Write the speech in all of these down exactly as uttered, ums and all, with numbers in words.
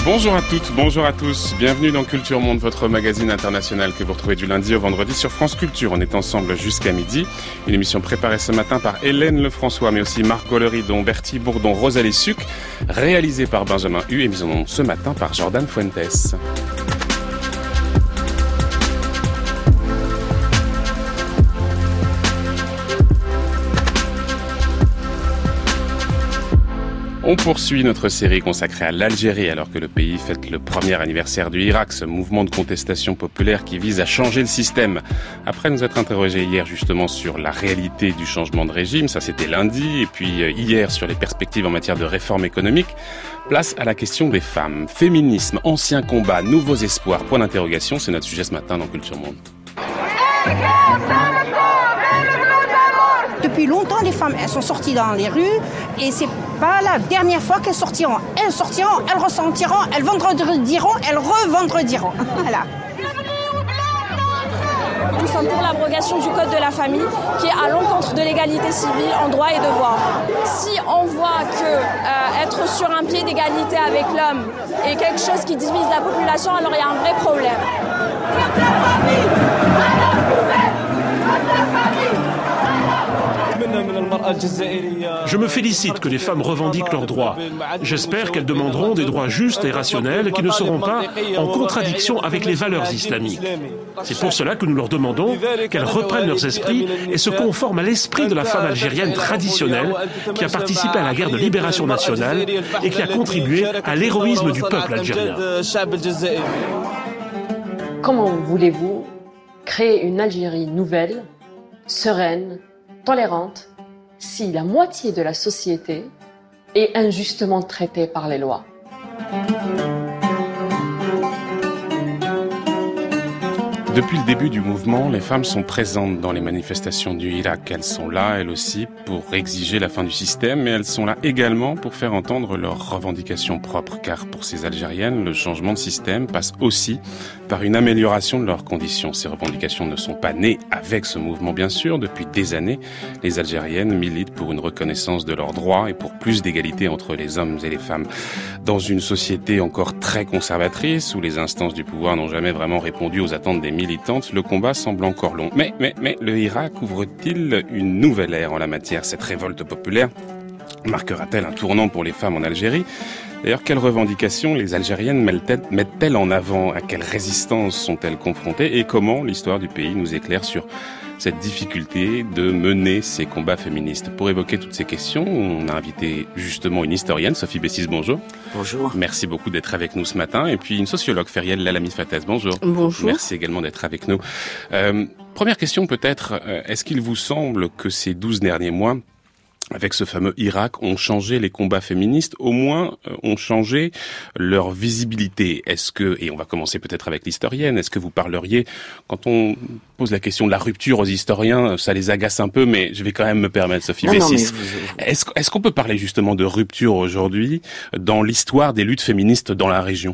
Bonjour à toutes, bonjour à tous. Bienvenue dans Culture Monde, votre magazine international que vous retrouvez du lundi au vendredi sur France Culture. On est ensemble jusqu'à midi. Une émission préparée ce matin par Hélène Lefrançois, mais aussi Marc Golleridon, Bertie Bourdon, Rosalie Suc, réalisée par Benjamin Hu et mise en onde ce matin par Jordan Fuentes. On poursuit notre série consacrée à l'Algérie alors que le pays fête le premier anniversaire du Hirak, ce mouvement de contestation populaire qui vise à changer le système. Après nous être interrogés hier justement sur la réalité du changement de régime, ça c'était lundi, et puis hier sur les perspectives en matière de réforme économique, place à la question des femmes. Féminisme, ancien combat, nouveaux espoirs, point d'interrogation, c'est notre sujet ce matin dans Culture Monde. Depuis longtemps, les femmes, elles sont sorties dans les rues et c'est pas la dernière fois qu'elles sortiront. Elles sortiront, elles ressentiront, elles vendrediront, elles revendrediront. Voilà. Nous sommes pour l'abrogation du code de la famille qui est à l'encontre de l'égalité civile en droit et devoir. Si on voit que euh, être sur un pied d'égalité avec l'homme est quelque chose qui divise la population, alors il y a un vrai problème. Je me félicite que les femmes revendiquent leurs droits. J'espère qu'elles demanderont des droits justes et rationnels qui ne seront pas en contradiction avec les valeurs islamiques. C'est pour cela que nous leur demandons qu'elles reprennent leurs esprits et se conforment à l'esprit de la femme algérienne traditionnelle qui a participé à la guerre de libération nationale et qui a contribué à l'héroïsme du peuple algérien. Comment voulez-vous créer une Algérie nouvelle, sereine, tolérante, si la moitié de la société est injustement traitée par les lois? Depuis le début du mouvement, les femmes sont présentes dans les manifestations du Hirak. Elles sont là, elles aussi, pour exiger la fin du système, mais elles sont là également pour faire entendre leurs revendications propres. Car pour ces Algériennes, le changement de système passe aussi par une amélioration de leurs conditions. Ces revendications ne sont pas nées avec ce mouvement, bien sûr. Depuis des années, les Algériennes militent pour une reconnaissance de leurs droits et pour plus d'égalité entre les hommes et les femmes. Dans une société encore très conservatrice, où les instances du pouvoir n'ont jamais vraiment répondu aux attentes des militantes, le combat semble encore long. Mais, mais, mais, le Hirak ouvre-t-il une nouvelle ère en la matière? Cette révolte populaire marquera-t-elle un tournant pour les femmes en Algérie? D'ailleurs, quelles revendications les Algériennes mettent-elles en avant? À quelle résistance sont-elles confrontées? Et comment l'histoire du pays nous éclaire sur cette difficulté de mener ces combats féministes? Pour évoquer toutes ces questions, on a invité justement une historienne, Sophie Bessis, bonjour. Bonjour. Merci beaucoup d'être avec nous ce matin. Et puis une sociologue, Feriel Lalami-Fatez, bonjour. Bonjour. Merci également d'être avec nous. Euh, première question peut-être, euh, est-ce qu'il vous semble que ces douze derniers mois, avec ce fameux Hirak, ont changé les combats féministes, au moins euh, ont changé leur visibilité? Est-ce que, et on va commencer peut-être avec l'historienne, est-ce que vous parleriez, quand on pose la question de la rupture aux historiens, ça les agace un peu, mais je vais quand même me permettre, Sophie Bessis. Vous... Est-ce, est-ce qu'on peut parler justement de rupture aujourd'hui dans l'histoire des luttes féministes dans la région?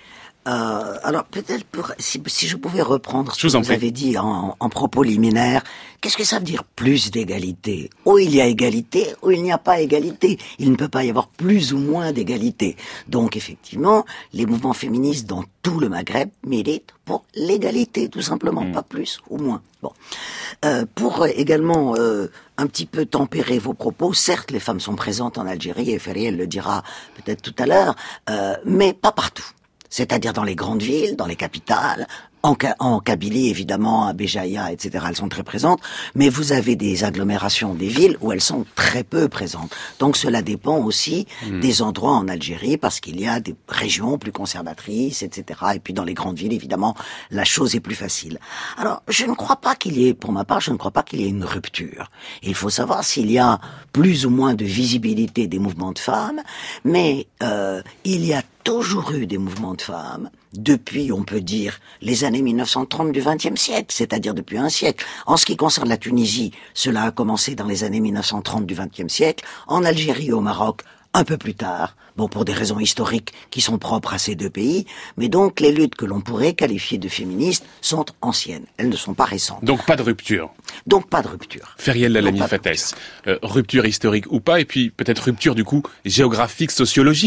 Euh, alors peut-être pour, si, si je pouvais reprendre ce je que vous, vous avez dit en, en propos liminaire, qu'est-ce que ça veut dire plus d'égalité? Ou il y a égalité, ou il n'y a pas égalité. Il ne peut pas y avoir plus ou moins d'égalité. Donc effectivement, les mouvements féministes dans tout le Maghreb militent pour l'égalité, tout simplement, mmh. pas plus ou moins. Bon, euh, pour également euh, un petit peu tempérer vos propos, certes les femmes sont présentes en Algérie, et Feriel le dira peut-être tout à l'heure, euh, mais pas partout. C'est-à-dire dans les grandes villes, dans les capitales, en, en Kabylie évidemment, à Béjaïa, et cetera. Elles sont très présentes, mais vous avez des agglomérations, des villes où elles sont très peu présentes. Donc cela dépend aussi mmh. des endroits en Algérie, parce qu'il y a des régions plus conservatrices, et cetera. Et puis dans les grandes villes, évidemment, la chose est plus facile. Alors, je ne crois pas qu'il y ait, pour ma part, je ne crois pas qu'il y ait une rupture. Il faut savoir s'il y a plus ou moins de visibilité des mouvements de femmes, mais euh, il y a toujours eu des mouvements de femmes depuis, on peut dire, les années mille neuf cent trente du vingtième siècle, c'est-à-dire depuis un siècle. En ce qui concerne la Tunisie, cela a commencé dans les années mille neuf cent trente du vingtième siècle. En Algérie et au Maroc, un peu plus tard. Bon, pour des raisons historiques qui sont propres à ces deux pays. Mais donc, les luttes que l'on pourrait qualifier de féministes sont anciennes. Elles ne sont pas récentes. Donc, pas de rupture. Donc, pas de rupture. Feriel Lalami-Fatez. Euh, rupture historique ou pas, et puis peut-être rupture, du coup, géographique, sociologique.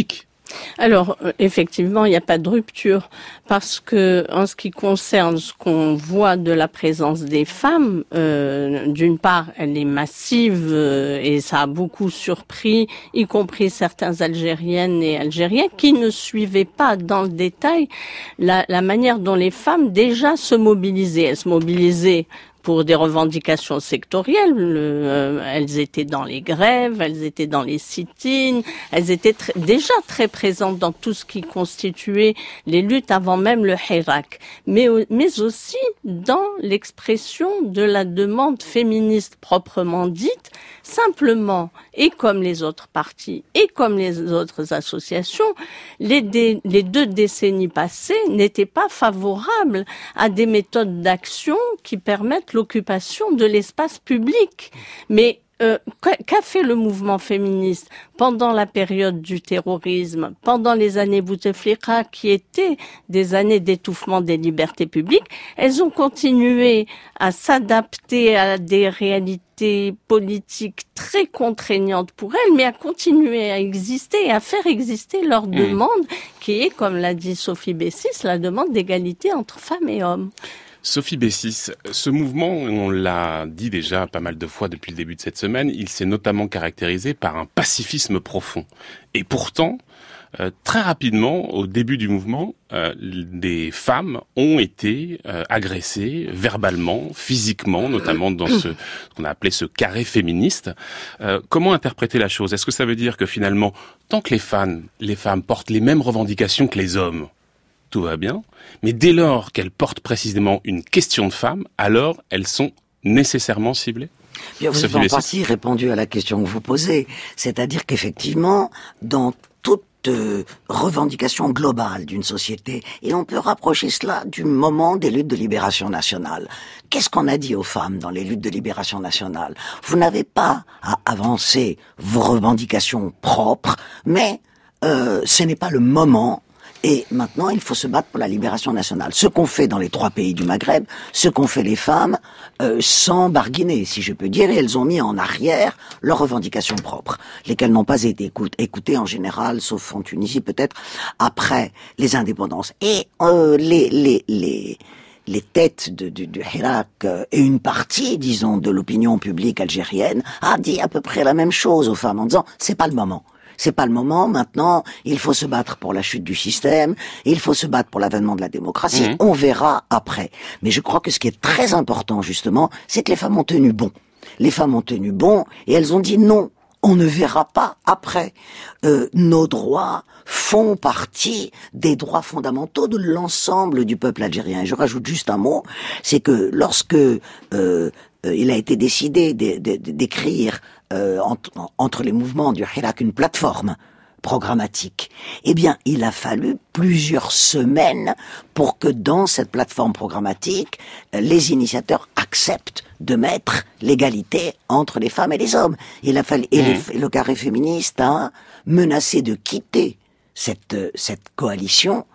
Alors, effectivement, il n'y a pas de rupture parce que, en ce qui concerne ce qu'on voit de la présence des femmes, euh, d'une part, elle est massive euh, et ça a beaucoup surpris, y compris certains Algériennes et Algériens qui ne suivaient pas dans le détail la, la manière dont les femmes déjà se mobilisaient. Elles se mobilisaient pour des revendications sectorielles. Euh, elles étaient dans les grèves, elles étaient dans les sit-ins, elles étaient tr- déjà très présentes dans tout ce qui constituait les luttes avant même le Hirak, mais, mais aussi dans l'expression de la demande féministe proprement dite, simplement, et comme les autres partis, et comme les autres associations, les, dé- les deux décennies passées n'étaient pas favorables à des méthodes d'action qui permettent l'occupation de l'espace public. Mais euh, qu'a fait le mouvement féministe pendant la période du terrorisme, pendant les années Bouteflika, qui étaient des années d'étouffement des libertés publiques? Elles ont continué à s'adapter à des réalités politiques très contraignantes pour elles, mais à continuer à exister et à faire exister leur mmh. demande, qui est, comme l'a dit Sophie Bessis, la demande d'égalité entre femmes et hommes. Sophie Bessis, ce mouvement, on l'a dit déjà pas mal de fois depuis le début de cette semaine, il s'est notamment caractérisé par un pacifisme profond. Et pourtant, euh, très rapidement, au début du mouvement, euh, des femmes ont été euh, agressées verbalement, physiquement, notamment dans ce, ce qu'on a appelé ce carré féministe. Euh, comment interpréter la chose? Est-ce que ça veut dire que finalement, tant que les femmes, les femmes portent les mêmes revendications que les hommes, tout va bien, mais dès lors qu'elles portent précisément une question de femme, alors elles sont nécessairement ciblées? Bien, vous avez en partie répondu à la question que vous posez, c'est-à-dire qu'effectivement, dans toute euh, revendication globale d'une société, et on peut rapprocher cela du moment des luttes de libération nationale. Qu'est-ce qu'on a dit aux femmes dans les luttes de libération nationale? Vous n'avez pas à avancer vos revendications propres, mais euh, ce n'est pas le moment. Et maintenant, il faut se battre pour la libération nationale. Ce qu'ont fait dans les trois pays du Maghreb, ce qu'ont fait les femmes, euh, sans barguiner, si je peux dire, et elles ont mis en arrière leurs revendications propres, lesquelles n'ont pas été écoutées, écoutées en général, sauf en Tunisie peut-être, après les indépendances. Et euh, les les les les têtes de, de, du Hirak euh, et une partie, disons, de l'opinion publique algérienne a dit à peu près la même chose aux femmes en disant « c'est pas le moment ». C'est pas le moment, maintenant, il faut se battre pour la chute du système, il faut se battre pour l'avènement de la démocratie, mmh. on verra après. Mais je crois que ce qui est très important, justement, c'est que les femmes ont tenu bon. Les femmes ont tenu bon, et elles ont dit non, on ne verra pas après. Euh, nos droits font partie des droits fondamentaux de l'ensemble du peuple algérien. Et je rajoute juste un mot, c'est que lorsque euh, euh, il a été décidé de, de, de, d'écrire Euh, entre, entre les mouvements du Hirak une plateforme programmatique, eh bien, il a fallu plusieurs semaines pour que dans cette plateforme programmatique, les initiateurs acceptent de mettre l'égalité entre les femmes et les hommes. Il a fallu, et, les, et le carré féministe a menacé de quitter cette, cette coalition.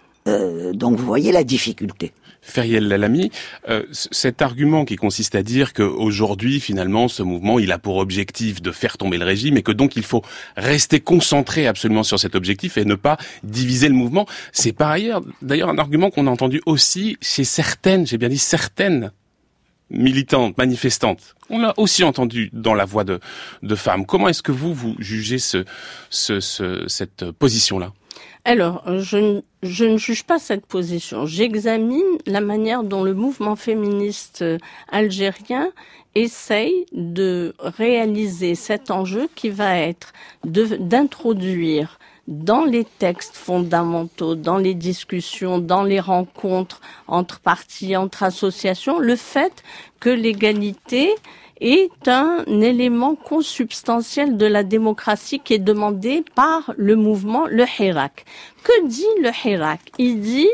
Euh, donc, vous voyez la difficulté. Feriel Lalami, euh, cet argument qui consiste à dire qu'aujourd'hui, finalement, ce mouvement, il a pour objectif de faire tomber le régime et que donc il faut rester concentré absolument sur cet objectif et ne pas diviser le mouvement, c'est par ailleurs, d'ailleurs, un argument qu'on a entendu aussi chez certaines, j'ai bien dit certaines militantes, manifestantes. On l'a aussi entendu dans la voix de, de femmes. Comment est-ce que vous, vous jugez ce, ce, ce, cette position-là ? Alors, je, je ne juge pas cette position. J'examine la manière dont le mouvement féministe algérien essaye de réaliser cet enjeu qui va être de, d'introduire dans les textes fondamentaux, dans les discussions, dans les rencontres entre partis, entre associations, le fait que l'égalité est un élément consubstantiel de la démocratie qui est demandé par le mouvement, le Hirak. Que dit le Hirak? Il dit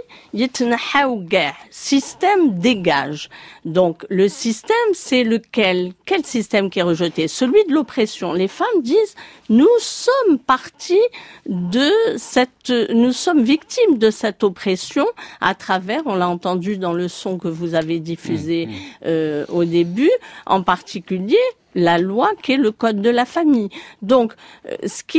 « système dégage ». Donc le système, c'est lequel? Quel système qui est rejeté? Celui de l'oppression. Les femmes disent « nous sommes partis de cette... nous sommes victimes de cette oppression à travers, on l'a entendu dans le son que vous avez diffusé mmh, mmh. Euh, au début, en particulier la loi qui est le code de la famille. Donc, euh, ce qui est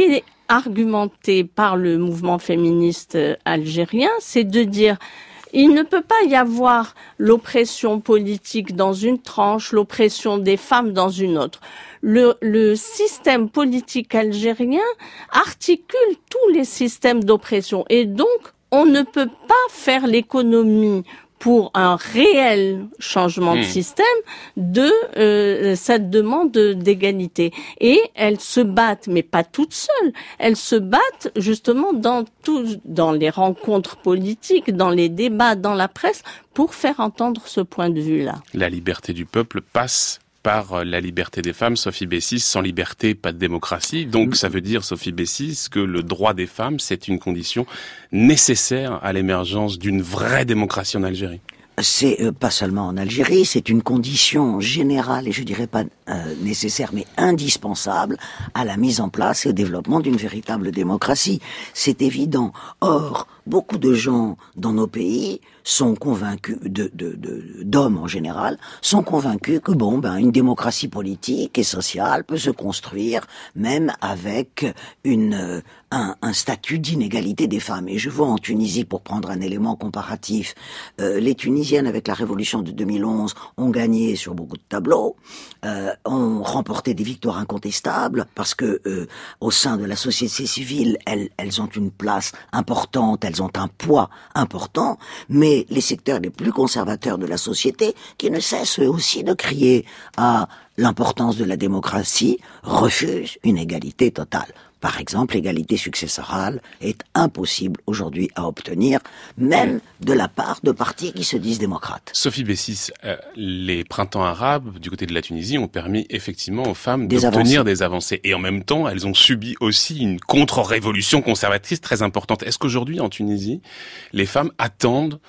argumentée par le mouvement féministe algérien, c'est de dire il ne peut pas y avoir l'oppression politique dans une tranche, l'oppression des femmes dans une autre. Le, le système politique algérien articule tous les systèmes d'oppression et donc on ne peut pas faire l'économie pour un réel changement de système de euh, cette demande d'égalité. Et elles se battent, mais pas toutes seules, elles se battent justement dans tout, dans les rencontres politiques, dans les débats, dans la presse, pour faire entendre ce point de vue-là. La liberté du peuple passe par la liberté des femmes. Sophie Bessis, sans liberté, pas de démocratie. Donc ça veut dire, Sophie Bessis, que le droit des femmes, c'est une condition nécessaire à l'émergence d'une vraie démocratie en Algérie. C'est euh, pas seulement en Algérie, c'est une condition générale et je dirais pas euh, nécessaire mais indispensable à la mise en place et au développement d'une véritable démocratie. C'est évident. Or, beaucoup de gens dans nos pays sont convaincus, de, de, de, d'hommes en général, sont convaincus que bon, ben, une démocratie politique et sociale peut se construire même avec une, un, un statut d'inégalité des femmes. Et je vois en Tunisie, pour prendre un élément comparatif, euh, les Tunisiennes avec la révolution de deux mille onze ont gagné sur beaucoup de tableaux, euh, ont remporté des victoires incontestables parce que euh, au sein de la société civile, elles, elles ont une place importante, elles ont un poids important, mais les secteurs les plus conservateurs de la société, qui ne cessent eux aussi de crier à l'importance de la démocratie, refusent une égalité totale. Par exemple, l'égalité successorale est impossible aujourd'hui à obtenir, même de la part de partis qui se disent démocrates. Sophie Bessis, euh, les printemps arabes du côté de la Tunisie ont permis effectivement aux femmes des d'obtenir avancées. des avancées. Et en même temps, elles ont subi aussi une contre-révolution conservatrice très importante. Est-ce qu'aujourd'hui, en Tunisie, les femmes attendent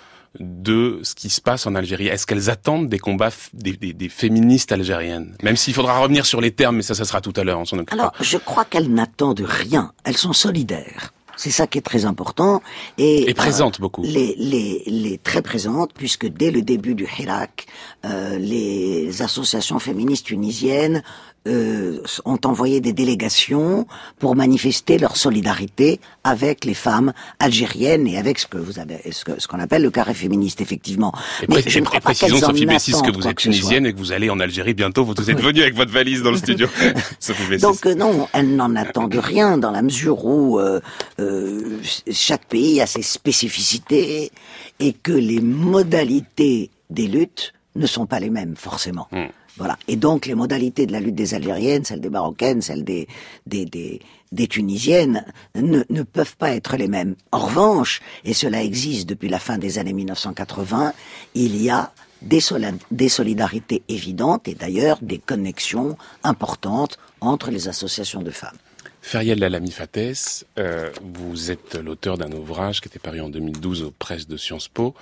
de ce qui se passe en Algérie? Est-ce qu'elles attendent des combats f- des, des, des féministes algériennes? Même s'il faudra revenir sur les termes, mais ça, ça sera tout à l'heure, on s'en occupera. Alors, je crois qu'elles n'attendent rien. Elles sont solidaires. C'est ça qui est très important. Et, Et présentes euh, beaucoup. Les, les, les très présentes, puisque dès le début du Hirak, euh, les associations féministes tunisiennes euh, ont envoyé des délégations pour manifester leur solidarité avec les femmes algériennes et avec ce que vous avez, ce que, ce qu'on appelle le carré féministe, effectivement. Et, Mais pré- je ne et crois pas précisons, qu'elles en Sophie Bessis, que attendent vous quoi êtes que ce soit. tunisienne et que vous allez en Algérie bientôt. Vous, vous êtes venue avec votre valise dans le studio. Sophie Bessis. Donc euh, non, elles n'en attendent rien dans la mesure où euh, euh, chaque pays a ses spécificités et que les modalités des luttes ne sont pas les mêmes forcément. Mm. Voilà. Et donc les modalités de la lutte des Algériennes, celles des Marocaines, celles des des des, des Tunisiennes ne, ne peuvent pas être les mêmes. En revanche, et cela existe depuis la fin des années mille neuf cent quatre-vingts, il y a des, sola- des solidarités évidentes et d'ailleurs des connexions importantes entre les associations de femmes. Feriel Lalami Fatès, euh, vous êtes l'auteur d'un ouvrage qui était paru en deux mille douze aux presses de Sciences Po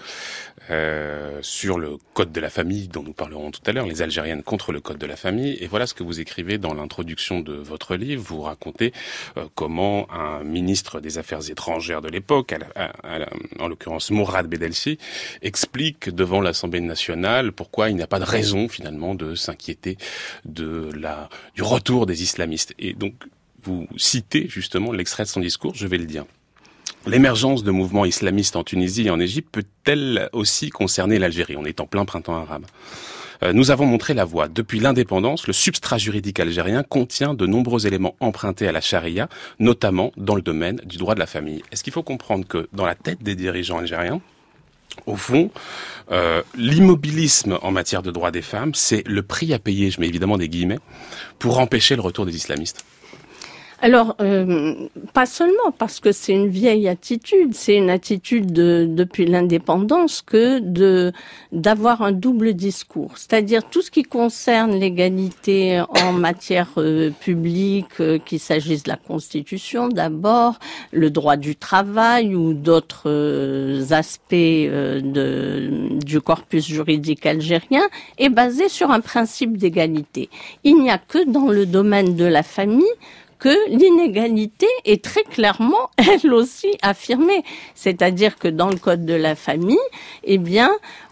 euh, sur le code de la famille dont nous parlerons tout à l'heure, les Algériennes contre le code de la famille. Et voilà ce que vous écrivez dans l'introduction de votre livre. Vous racontez euh, comment un ministre des Affaires étrangères de l'époque, à la, à, à la, en l'occurrence Mourad Bedelchi, explique devant l'Assemblée nationale pourquoi il n'y a pas de raison finalement de s'inquiéter de la, du retour des islamistes. Et donc, vous citez justement l'extrait de son discours, je vais le dire. L'émergence de mouvements islamistes en Tunisie et en Égypte peut-elle aussi concerner l'Algérie? On est en plein printemps arabe. Euh, nous avons montré la voie. Depuis l'indépendance, le substrat juridique algérien contient de nombreux éléments empruntés à la charia, notamment dans le domaine du droit de la famille. Est-ce qu'il faut comprendre que dans la tête des dirigeants algériens, au fond, euh, l'immobilisme en matière de droits des femmes, c'est le prix à payer, je mets évidemment des guillemets, pour empêcher le retour des islamistes? Alors, euh, pas seulement parce que c'est une vieille attitude, c'est une attitude de, depuis l'indépendance que de d'avoir un double discours. C'est-à-dire tout ce qui concerne l'égalité en matière euh, publique, euh, qu'il s'agisse de la Constitution d'abord, le droit du travail ou d'autres euh, aspects euh, de, du corpus juridique algérien, est basé sur un principe d'égalité. Il n'y a que dans le domaine de la famille que l'inégalité est très clairement, elle aussi, affirmée. C'est-à-dire que dans le code de la famille, eh bien,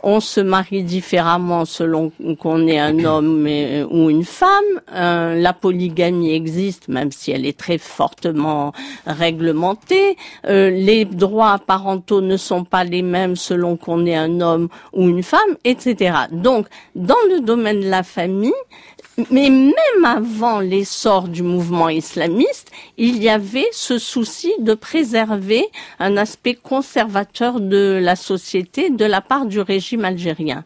on se marie différemment selon qu'on est un homme et, ou une femme. Euh, la polygamie existe, même si elle est très fortement réglementée. Euh, les droits parentaux ne sont pas les mêmes selon qu'on est un homme ou une femme, et cetera. Donc, dans le domaine de la famille, mais même avant l'essor du mouvement islamiste, il y avait ce souci de préserver un aspect conservateur de la société de la part du régime algérien.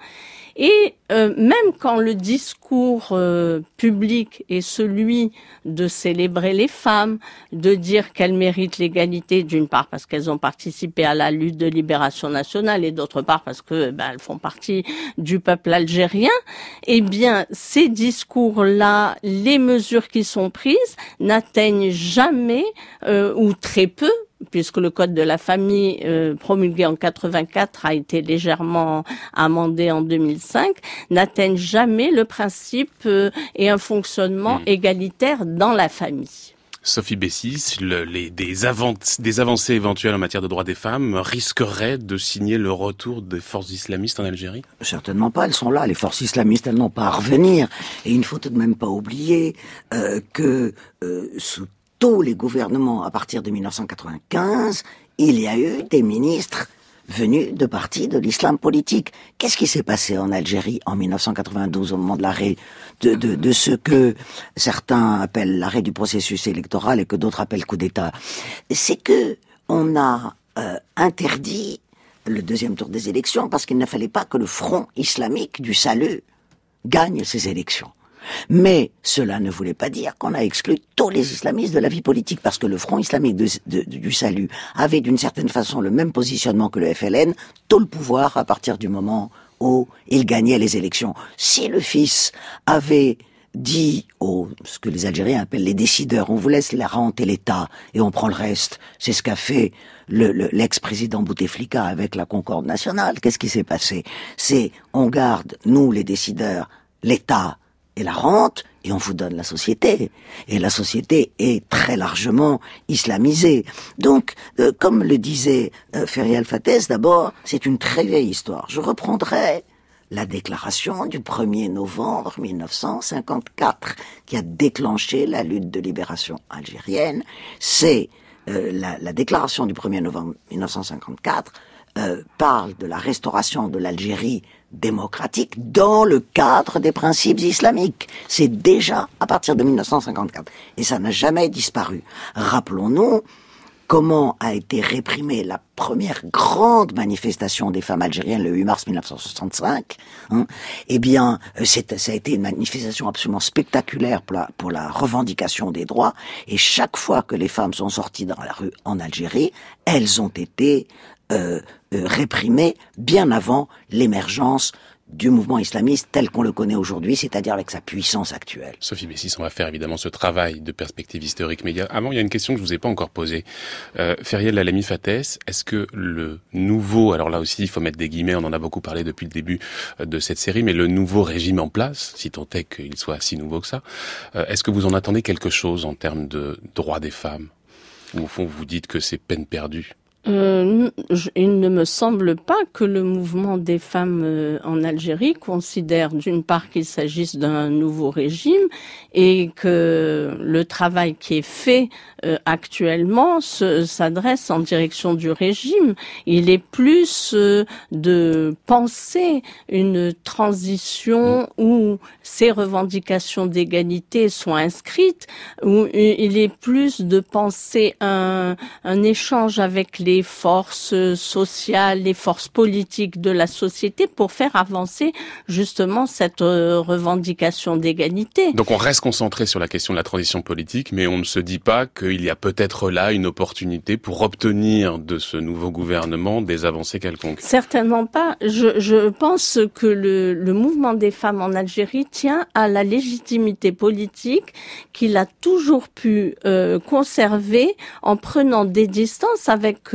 Et euh, même quand le discours euh, public est celui de célébrer les femmes, de dire qu'elles méritent l'égalité, d'une part parce qu'elles ont participé à la lutte de libération nationale et d'autre part parce que ben, elles font partie du peuple algérien, eh bien ces discours-là, les mesures qui sont prises n'atteignent jamais euh, ou très peu, puisque le code de la famille euh, promulgué en quatre-vingt-quatre a été légèrement amendé en deux mille cinq, n'atteignent jamais le principe euh, et un fonctionnement mmh. égalitaire dans la famille. Sophie Bessis, le, les, des, avant, des avancées éventuelles en matière de droits des femmes risqueraient de signer le retour des forces islamistes en Algérie ? Certainement pas, elles sont là, les forces islamistes, elles n'ont pas à revenir. Et il ne faut tout de même pas oublier euh, que euh, sous tous les gouvernements à partir de mille neuf cent quatre-vingt-quinze, il y a eu des ministres venus de partis de l'islam politique. Qu'est-ce qui s'est passé en Algérie en mille neuf cent quatre-vingt-douze au moment de l'arrêt de, de, de ce que certains appellent l'arrêt du processus électoral et que d'autres appellent coup d'État? C'est que on a euh, interdit le deuxième tour des élections parce qu'il ne fallait pas que le front islamique du salut gagne ces élections. Mais cela ne voulait pas dire qu'on a exclu tous les islamistes de la vie politique, parce que le Front islamique de, de, du salut avait d'une certaine façon le même positionnement que le F L N, tout le pouvoir à partir du moment où il gagnait les élections. Si le fils avait dit aux, ce que les Algériens appellent les décideurs, on vous laisse la rente et l'État et on prend le reste, c'est ce qu'a fait le, le, l'ex-président Bouteflika avec la Concorde nationale. Qu'est-ce qui s'est passé? C'est on garde, nous les décideurs, l'État et la rente, et on vous donne la société. Et la société est très largement islamisée. Donc, euh, comme le disait euh, Ferry Al-Fatez, d'abord, c'est une très vieille histoire. Je reprendrai la déclaration du premier novembre mille neuf cent cinquante-quatre, qui a déclenché la lutte de libération algérienne. C'est euh, la, la déclaration du premier novembre mille neuf cent cinquante-quatre, Euh, parle de la restauration de l'Algérie démocratique dans le cadre des principes islamiques. C'est déjà à partir de mille neuf cent cinquante-quatre. Et ça n'a jamais disparu. Rappelons-nous comment a été réprimée la première grande manifestation des femmes algériennes le huit mars mille neuf cent soixante-cinq. Hein. Eh bien, c'est, ça a été une manifestation absolument spectaculaire pour la, pour la revendication des droits. Et chaque fois que les femmes sont sorties dans la rue en Algérie, elles ont été Euh, euh, réprimé bien avant l'émergence du mouvement islamiste tel qu'on le connaît aujourd'hui, c'est-à-dire avec sa puissance actuelle. Sophie Bessis, on va faire évidemment ce travail de perspective historique, mais il y a, avant, il y a une question que je vous ai pas encore posée. Euh, Feriel Lalami Fatès, est-ce que le nouveau, alors là aussi, il faut mettre des guillemets, on en a beaucoup parlé depuis le début de cette série, mais le nouveau régime en place, si tant est qu'il soit si nouveau que ça, euh, est-ce que vous en attendez quelque chose en termes de droits des femmes? Ou au fond, vous dites que c'est peine perdue? Euh, je, il ne me semble pas que le mouvement des femmes euh, en Algérie considère d'une part qu'il s'agisse d'un nouveau régime et que le travail qui est fait euh, actuellement se, s'adresse en direction du régime. Il est plus euh, de penser une transition où ces revendications d'égalité sont inscrites, où il est plus de penser un, un échange avec les les forces sociales, les forces politiques de la société pour faire avancer justement cette revendication d'égalité. Donc on reste concentré sur la question de la transition politique, mais on ne se dit pas qu'il y a peut-être là une opportunité pour obtenir de ce nouveau gouvernement des avancées quelconques. Certainement pas. Je, je pense que le, le mouvement des femmes en Algérie tient à la légitimité politique qu'il a toujours pu euh, conserver en prenant des distances avec euh,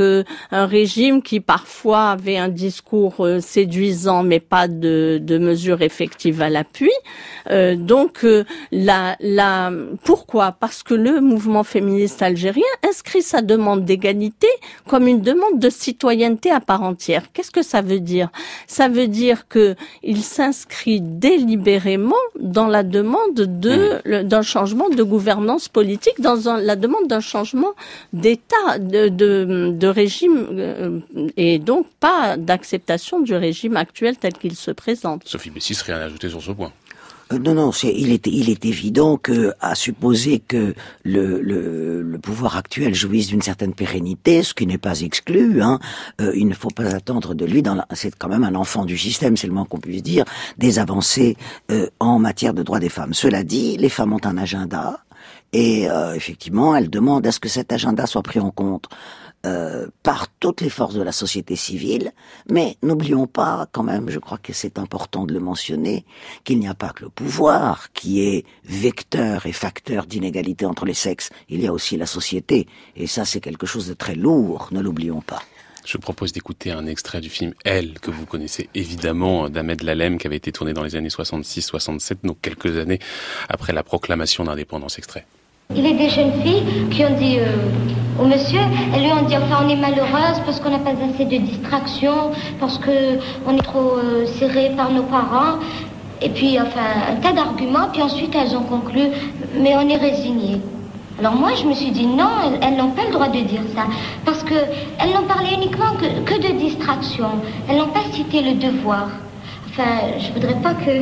euh, un régime qui parfois avait un discours euh, séduisant, mais pas de, de mesures effectives à l'appui. Euh, donc, euh, la, la, pourquoi ? Parce que le mouvement féministe algérien inscrit sa demande d'égalité comme une demande de citoyenneté à part entière. Qu'est-ce que ça veut dire ? Ça veut dire que il s'inscrit délibérément dans la demande de le, d'un changement de gouvernance politique, dans un, la demande d'un changement d'État, de, de, de régime, euh, et donc pas d'acceptation du régime actuel tel qu'il se présente. Sophie Bessis, rien à ajouter sur ce point. Euh, non, non, c'est, il est, il est évident que, à supposer que le, le, le pouvoir actuel jouisse d'une certaine pérennité, ce qui n'est pas exclu, hein, euh, il ne faut pas attendre de lui, dans la, c'est quand même un enfant du système, c'est le moins qu'on puisse dire, des avancées euh, en matière de droits des femmes. Cela dit, les femmes ont un agenda, et euh, effectivement, elles demandent à ce que cet agenda soit pris en compte Euh, par toutes les forces de la société civile, mais n'oublions pas quand même, je crois que c'est important de le mentionner, qu'il n'y a pas que le pouvoir qui est vecteur et facteur d'inégalité entre les sexes, il y a aussi la société, et ça c'est quelque chose de très lourd, ne l'oublions pas. Je propose d'écouter un extrait du film Elle, que vous connaissez évidemment, d'Ahmed Lalem, qui avait été tourné dans les années soixante-six soixante-sept, donc quelques années après la proclamation d'indépendance. Extrait. Il y a des jeunes filles qui ont dit euh, au monsieur, elles lui ont dit enfin on est malheureuse parce qu'on n'a pas assez de distraction, parce que on est trop euh, serré par nos parents, et puis enfin un tas d'arguments, puis ensuite elles ont conclu mais on est résigné. Alors moi je me suis dit non, elles, elles n'ont pas le droit de dire ça, parce que elles n'ont parlé uniquement que, que de distraction, elles n'ont pas cité le devoir. Enfin, je voudrais pas que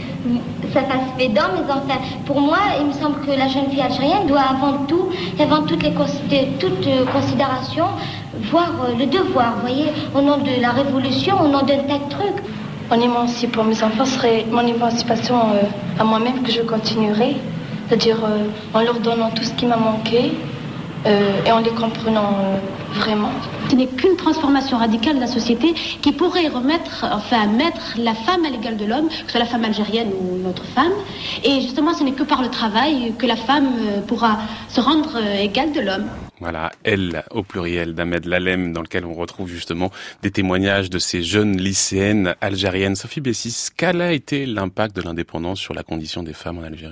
ça fasse pédant, mais enfin, pour moi, il me semble que la jeune fille algérienne doit avant tout, avant toutes les toute considération, voir le devoir, vous voyez, au nom de la révolution, au nom d'un tas de trucs. Mon émancipation pour mes enfants serait mon émancipation euh, à moi-même que je continuerai, c'est-à-dire euh, en leur donnant tout ce qui m'a manqué euh, et en les comprenant euh, vraiment. Ce n'est qu'une transformation radicale de la société qui pourrait remettre, enfin mettre la femme à l'égal de l'homme, que ce soit la femme algérienne ou une autre femme. Et justement, ce n'est que par le travail que la femme pourra se rendre égale de l'homme. Voilà, Elle, au pluriel, d'Ahmed Lalem, dans lequel on retrouve justement des témoignages de ces jeunes lycéennes algériennes. Sophie Bessis, quel a été l'impact de l'indépendance sur la condition des femmes en Algérie ?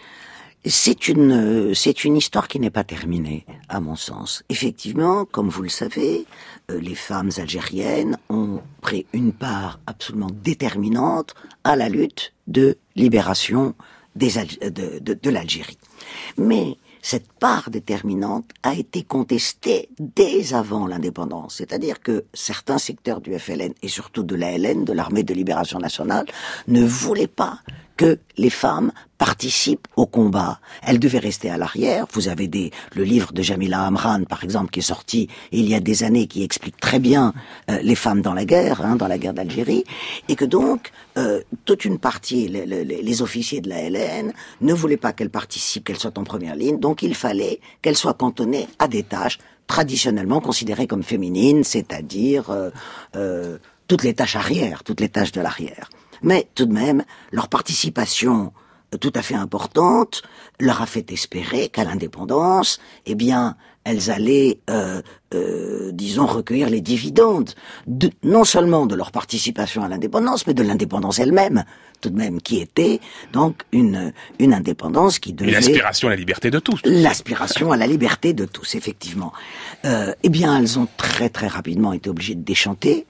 C'est une, c'est une histoire qui n'est pas terminée, à mon sens. Effectivement, comme vous le savez, euh, les femmes algériennes ont pris une part absolument déterminante à la lutte de libération des, de, de, de l'Algérie. Mais cette part déterminante a été contestée dès avant l'indépendance. C'est-à-dire que certains secteurs du F L N, et surtout de l'A L N, de l'Armée de Libération Nationale, ne voulaient pas que les femmes participent au combat. Elles devaient rester à l'arrière. Vous avez des, le livre de Jamila Amran, par exemple, qui est sorti il y a des années, qui explique très bien euh, les femmes dans la guerre, hein, dans la guerre d'Algérie, et que donc euh, toute une partie, les, les, les officiers de la L N ne voulaient pas qu'elles participent, qu'elles soient en première ligne, donc il fallait qu'elles soient cantonnées à des tâches traditionnellement considérées comme féminines, c'est-à-dire euh, euh, toutes les tâches arrière, toutes les tâches de l'arrière. Mais tout de même, leur participation tout à fait importante leur a fait espérer qu'à l'indépendance, eh bien, elles allaient, euh, euh, disons, recueillir les dividendes, de, non seulement de leur participation à l'indépendance, mais de l'indépendance elle-même, tout de même, qui était donc une une indépendance qui devait... Et l'aspiration à la liberté de tous. L'aspiration à la liberté de tous, effectivement. Euh, eh bien, elles ont très très rapidement été obligées de déchanter,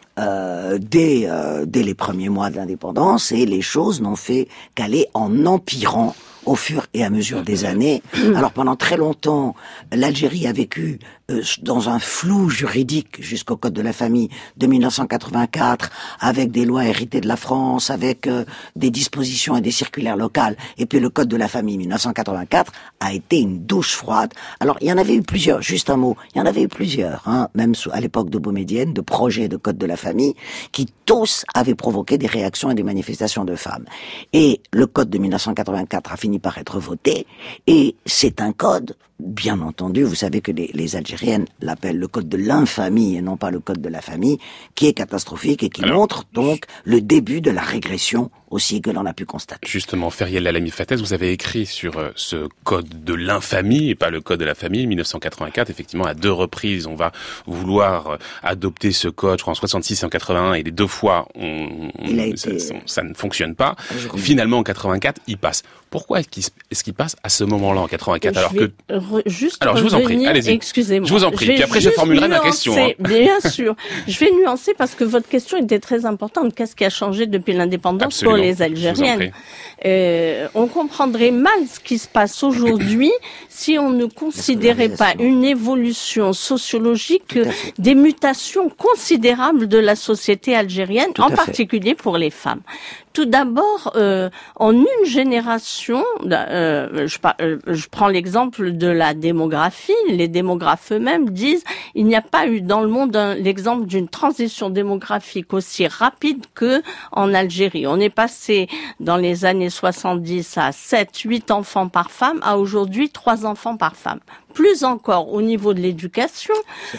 Euh, dès, euh, dès les premiers mois de l'indépendance, et les choses n'ont fait qu'aller en empirant au fur et à mesure des années. Alors pendant très longtemps, l'Algérie a vécu euh, dans un flou juridique jusqu'au Code de la famille de mille neuf cent quatre-vingt-quatre, avec des lois héritées de la France, avec euh, des dispositions et des circulaires locales. Et puis le Code de la famille mille neuf cent quatre-vingt-quatre a été une douche froide. Alors il y en avait eu plusieurs, juste un mot, il y en avait eu plusieurs, hein, même sous, à l'époque de Boumedienne, de projets de Code de la famille, qui tous avaient provoqué des réactions et des manifestations de femmes. Et le Code de mille neuf cent quatre-vingt-quatre a fini finit par être voté, et c'est un code, bien entendu, vous savez que les, les Algériennes l'appellent le code de l'infamie et non pas le code de la famille, qui est catastrophique et qui Alors, montre donc le début de la régression aussi que l'on a pu constater. Justement, Feriel Lalami-Fatez, vous avez écrit sur euh, ce code de l'infamie et pas le code de la famille, mille neuf cent quatre-vingt-quatre, effectivement, à deux reprises, on va vouloir euh, adopter ce code, je crois en soixante-six et en quatre-vingt-un, et les deux fois, on, on, Il a ça, été... ça, ça ne fonctionne pas. Finalement, en quatre-vingt-quatre, il passe. Pourquoi est-ce qu'il, est-ce qu'il passe à ce moment-là, en quatre-vingt-quatre, je alors que... Re, juste alors, je vous en prie, allez-y. Excusez-moi. Je vous en prie, puis après je formulerai nuancer, ma question. Hein. Bien sûr. Je vais nuancer parce que votre question était très importante. Qu'est-ce qui a changé depuis l'indépendance Absolument. pour les Algériennes? euh, On comprendrait mal ce qui se passe aujourd'hui si on ne considérait pas une évolution sociologique, des mutations considérables de la société algérienne, en particulier pour les femmes. Tout d'abord, euh, en une génération, euh, je, euh, je prends l'exemple de la démographie, les démographes eux-mêmes disent il n'y a pas eu dans le monde un, l'exemple d'une transition démographique aussi rapide que en Algérie. On est passé dans les années soixante-dix à sept, huit enfants par femme, à aujourd'hui trois enfants par femme. Plus encore, au niveau de l'éducation,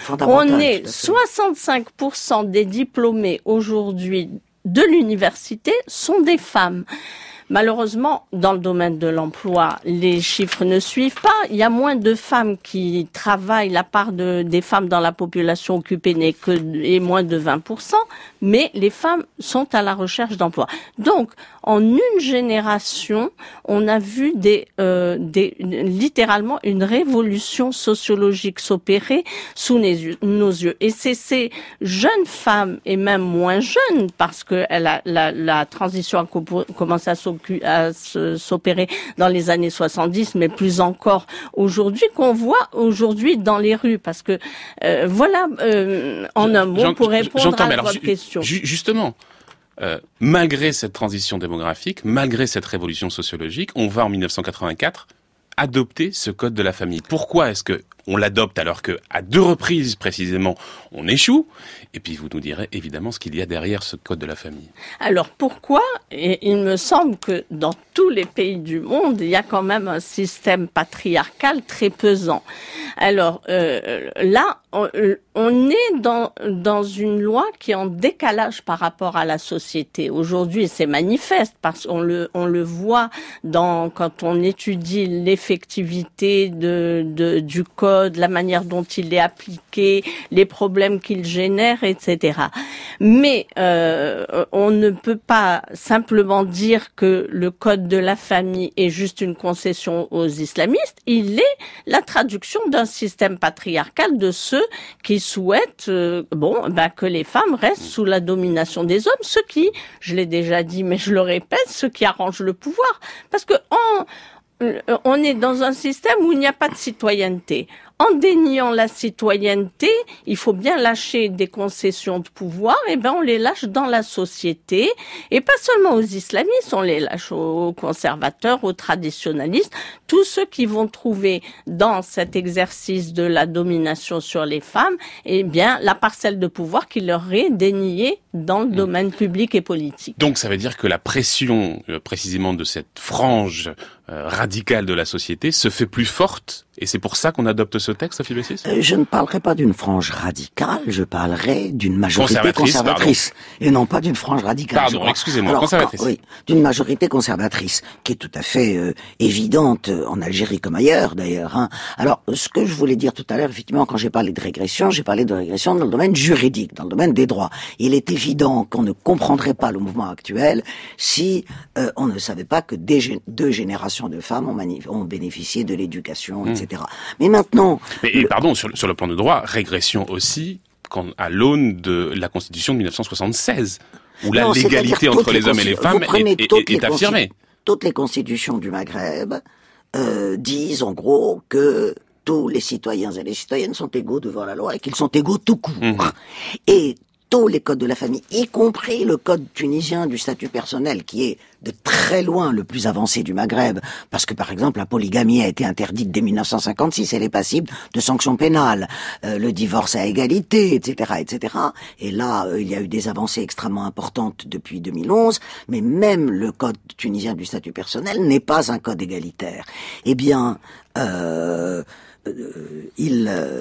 on est soixante-cinq pour cent des diplômés aujourd'hui de l'université sont des femmes. Malheureusement, dans le domaine de l'emploi, les chiffres ne suivent pas. Il y a moins de femmes qui travaillent, la part de, des femmes dans la population occupée n'est que est moins de vingt pour cent, mais les femmes sont à la recherche d'emploi. Donc, en une génération, on a vu des, euh, des, littéralement une révolution sociologique s'opérer sous nos yeux, nos yeux. Et c'est ces jeunes femmes, et même moins jeunes, parce que la, la, la transition a commencé à s'opérer à s'opérer dans les années soixante-dix, mais plus encore aujourd'hui, qu'on voit aujourd'hui dans les rues. Parce que, euh, voilà, euh, en un mot, pour répondre à votre question. Justement, euh, malgré cette transition démographique, malgré cette révolution sociologique, on va en mille neuf cent quatre-vingt-quatre adopter ce code de la famille. Pourquoi est-ce que on l'adopte alors que à deux reprises précisément on échoue? Et puis vous nous direz évidemment ce qu'il y a derrière ce code de la famille. Alors pourquoi? Et il me semble que dans tous les pays du monde, il y a quand même un système patriarcal très pesant. Alors euh, là, on, on est dans dans une loi qui est en décalage par rapport à la société. Aujourd'hui, c'est manifeste parce qu'on le on le voit dans quand on étudie l'effectivité de, de du code, la manière dont il est appliqué, les problèmes qu'il génère, et cetera. Mais euh, on ne peut pas simplement dire que le code de la famille est juste une concession aux islamistes. Il est la traduction d'un système patriarcal de ceux qui souhaitent euh, bon, ben, que les femmes restent sous la domination des hommes, ce qui, je l'ai déjà dit, mais je le répète, ce qui arrange le pouvoir. Parce que en on est dans un système où il n'y a pas de citoyenneté. En déniant la citoyenneté, il faut bien lâcher des concessions de pouvoir, et ben on les lâche dans la société, et pas seulement aux islamistes, on les lâche aux conservateurs, aux traditionalistes, tous ceux qui vont trouver dans cet exercice de la domination sur les femmes, eh bien la parcelle de pouvoir qui leur est déniée dans le domaine public et politique. Donc ça veut dire que la pression euh, précisément de cette frange euh, radicale de la société se fait plus forte, et c'est pour ça qu'on adopte ce texte, Sophie Bessis ? euh, Je ne parlerai pas d'une frange radicale, je parlerai d'une majorité conservatrice, conservatrice et non pas d'une frange radicale. Pardon, excusez-moi, Alors, conservatrice. Quand, oui, d'une majorité conservatrice, qui est tout à fait euh, évidente en Algérie comme ailleurs d'ailleurs. Hein. Alors, ce que je voulais dire tout à l'heure, effectivement, quand j'ai parlé de régression, j'ai parlé de régression dans le domaine juridique, dans le domaine des droits. Il est évident qu'on ne comprendrait pas le mouvement actuel si euh, on ne savait pas que des, deux générations de femmes ont, manif- ont bénéficié de l'éducation, mmh. et cetera. Mais maintenant... Mais et, pardon, sur, sur le plan de droit, régression aussi quand, à l'aune de la Constitution de mille neuf cent soixante-seize, où la non, l'égalité entre les, les hommes et les femmes est, est, est affirmée. Toutes les constitutions du Maghreb euh, disent en gros que tous les citoyens et les citoyennes sont égaux devant la loi et qu'ils sont égaux tout court. Mmh. Et tous les codes de la famille, y compris le code tunisien du statut personnel, qui est de très loin le plus avancé du Maghreb, parce que par exemple la polygamie a été interdite dès mille neuf cent cinquante-six, elle est passible de sanctions pénales, euh, le divorce à égalité, et cetera, et cetera. Et là, euh, il y a eu des avancées extrêmement importantes depuis deux mille onze, mais même le code tunisien du statut personnel n'est pas un code égalitaire. Eh bien, euh, euh, il, euh,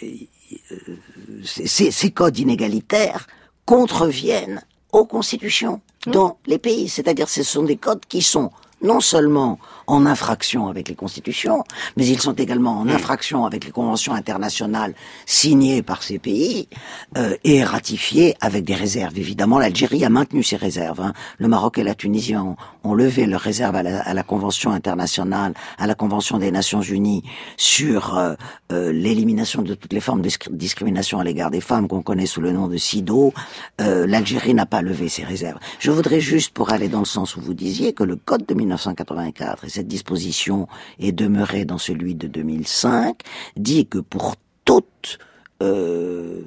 ces, ces codes inégalitaires contreviennent aux constitutions dans les pays. C'est-à-dire ce sont des codes qui sont non seulement en infraction avec les constitutions, mais ils sont également en infraction avec les conventions internationales signées par ces pays euh, et ratifiées avec des réserves. Évidemment, l'Algérie a maintenu ses réserves. Hein. Le Maroc et la Tunisie ont, ont levé leurs réserves à la, à la Convention internationale, à la Convention des Nations Unies sur euh, euh, l'élimination de toutes les formes de discrimination à l'égard des femmes qu'on connaît sous le nom de CIDO. Euh, L'Algérie n'a pas levé ses réserves. Je voudrais juste, pour aller dans le sens où vous disiez, que le Code de mille neuf cent quatre-vingt-quatre, et cette disposition est demeurée dans celui de deux mille cinq, dit que pour toute, euh,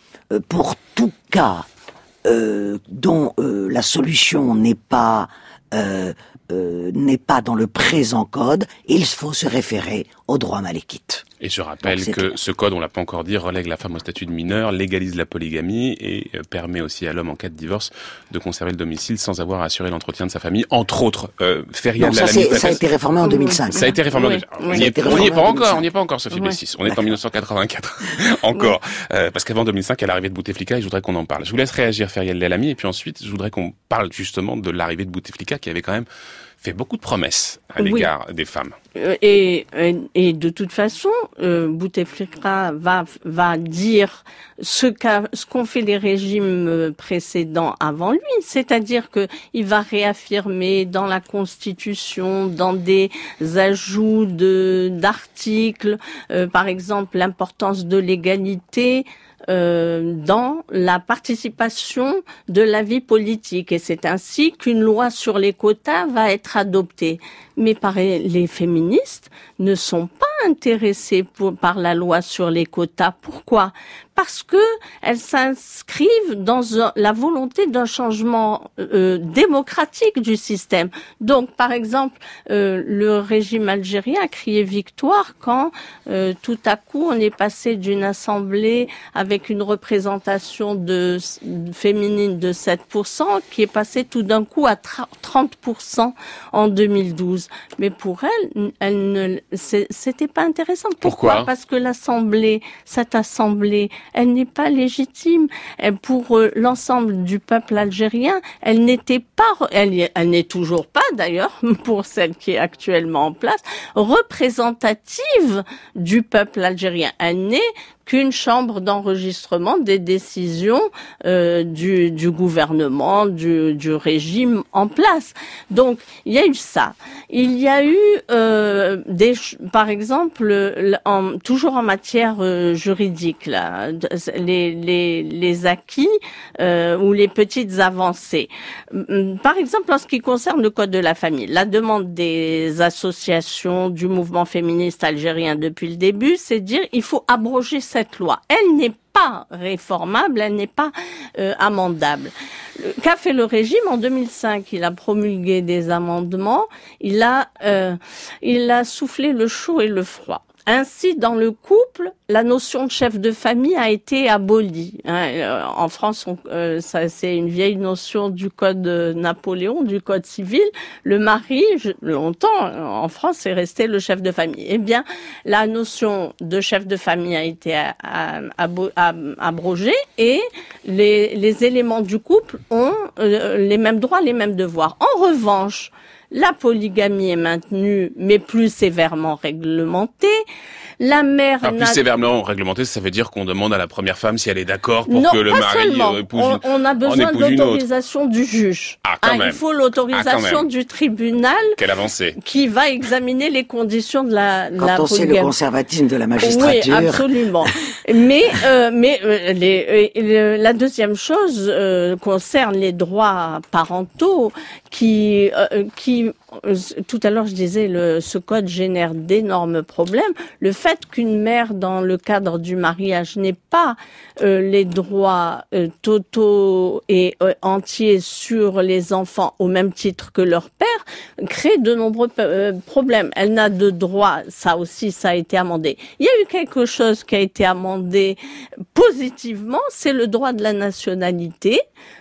pour tout cas euh, dont euh, la solution n'est pas euh, euh, n'est pas dans le présent code, il faut se référer au droit malékite. Et je rappelle Donc, que tout. ce code, on l'a pas encore dit, relègue la femme au statut de mineur, légalise la polygamie et permet aussi à l'homme en cas de divorce de conserver le domicile sans avoir à assurer l'entretien de sa famille, entre autres. Euh, non, ça, ça a été réformé en deux mille cinq. Ça a été réformé oui. en deux mille cinq. On n'y est pas encore, on n'y est pas encore, Sophie Bessis. On est en mille neuf cent quatre-vingt-quatre. encore. Oui. Euh, parce qu'avant deux mille cinq, à l'arrivée de Bouteflika, et je voudrais qu'on en parle. Je vous laisse réagir, Feriel Lelami, et puis ensuite, je voudrais qu'on parle justement de l'arrivée de Bouteflika, qui avait quand même fait beaucoup de promesses à l'égard oui. des femmes. Et, et, et de toute façon, euh, Bouteflika va va dire ce qu'a ce qu'ont fait les régimes précédents avant lui, c'est-à-dire que il va réaffirmer dans la Constitution, dans des ajouts de d'articles, euh, par exemple l'importance de l'égalité. Euh, dans la participation de la vie politique. Et c'est ainsi qu'une loi sur les quotas va être adoptée. Mais pareil, les féministes ne sont pas intéressées pour, par la loi sur les quotas. Pourquoi ? Parce que elles s'inscrivent dans la volonté d'un changement euh, démocratique du système. Donc, par exemple, euh, le régime algérien a crié victoire quand euh, tout à coup on est passé d'une assemblée avec une représentation de, de féminine de sept pour cent qui est passée tout d'un coup à trente pour cent en deux mille douze. Mais pour elle, elle ne, c'était pas intéressant. Pourquoi ? Pourquoi ? Parce que l'assemblée, cette assemblée, elle n'est pas légitime. Elle, pour euh, l'ensemble du peuple algérien, elle n'était pas, elle, elle n'est toujours pas d'ailleurs, pour celle qui est actuellement en place, représentative du peuple algérien. Elle n'est qu'une chambre d'enregistrement des décisions euh, du, du gouvernement, du, du régime en place. Donc, il y a eu ça. Il y a eu, euh, des, par exemple, en, toujours en matière euh, juridique, là, les, les, les acquis euh, ou les petites avancées. Par exemple, en ce qui concerne le Code de la famille, la demande des associations du mouvement féministe algérien depuis le début, c'est de dire il faut abroger cette loi. Elle n'est pas réformable, elle n'est pas euh, amendable. Qu'a fait le régime en deux mille cinq? Il a promulgué des amendements, il a, euh, il a soufflé le chaud et le froid. Ainsi, dans le couple, la notion de chef de famille a été abolie. Hein. En France, on, euh, ça, c'est une vieille notion du code Napoléon, du code civil. Le mari, je, longtemps, en France, est resté le chef de famille. Eh bien, la notion de chef de famille a été à, à, à, abrogée et les, les éléments du couple ont euh, les mêmes droits, les mêmes devoirs. En revanche, la polygamie est maintenue, mais plus sévèrement réglementée. La mère Alors, plus sévèrement réglementée, ça veut dire qu'on demande à la première femme si elle est d'accord pour non, que le pas mari seulement. épouse on, on a besoin de l'autorisation du juge. Ah, quand ah, même. Il faut l'autorisation ah, du tribunal. Quelle avancée. Qui va examiner les conditions de la, Quand la on polygamie. sait le conservatisme de la magistrature. Oui, absolument. mais euh, mais euh, les, euh, la deuxième chose euh, concerne les droits parentaux qui euh, qui tout à l'heure je disais, le, ce code génère d'énormes problèmes. Le fait qu'une mère, dans le cadre du mariage, n'ait pas euh, les droits euh, totaux et euh, entiers sur les enfants au même titre que leur père, crée de nombreux euh, problèmes. Elle n'a de droit, ça aussi, ça a été amendé. Il y a eu quelque chose qui a été amendé positivement, c'est le droit de la nationalité.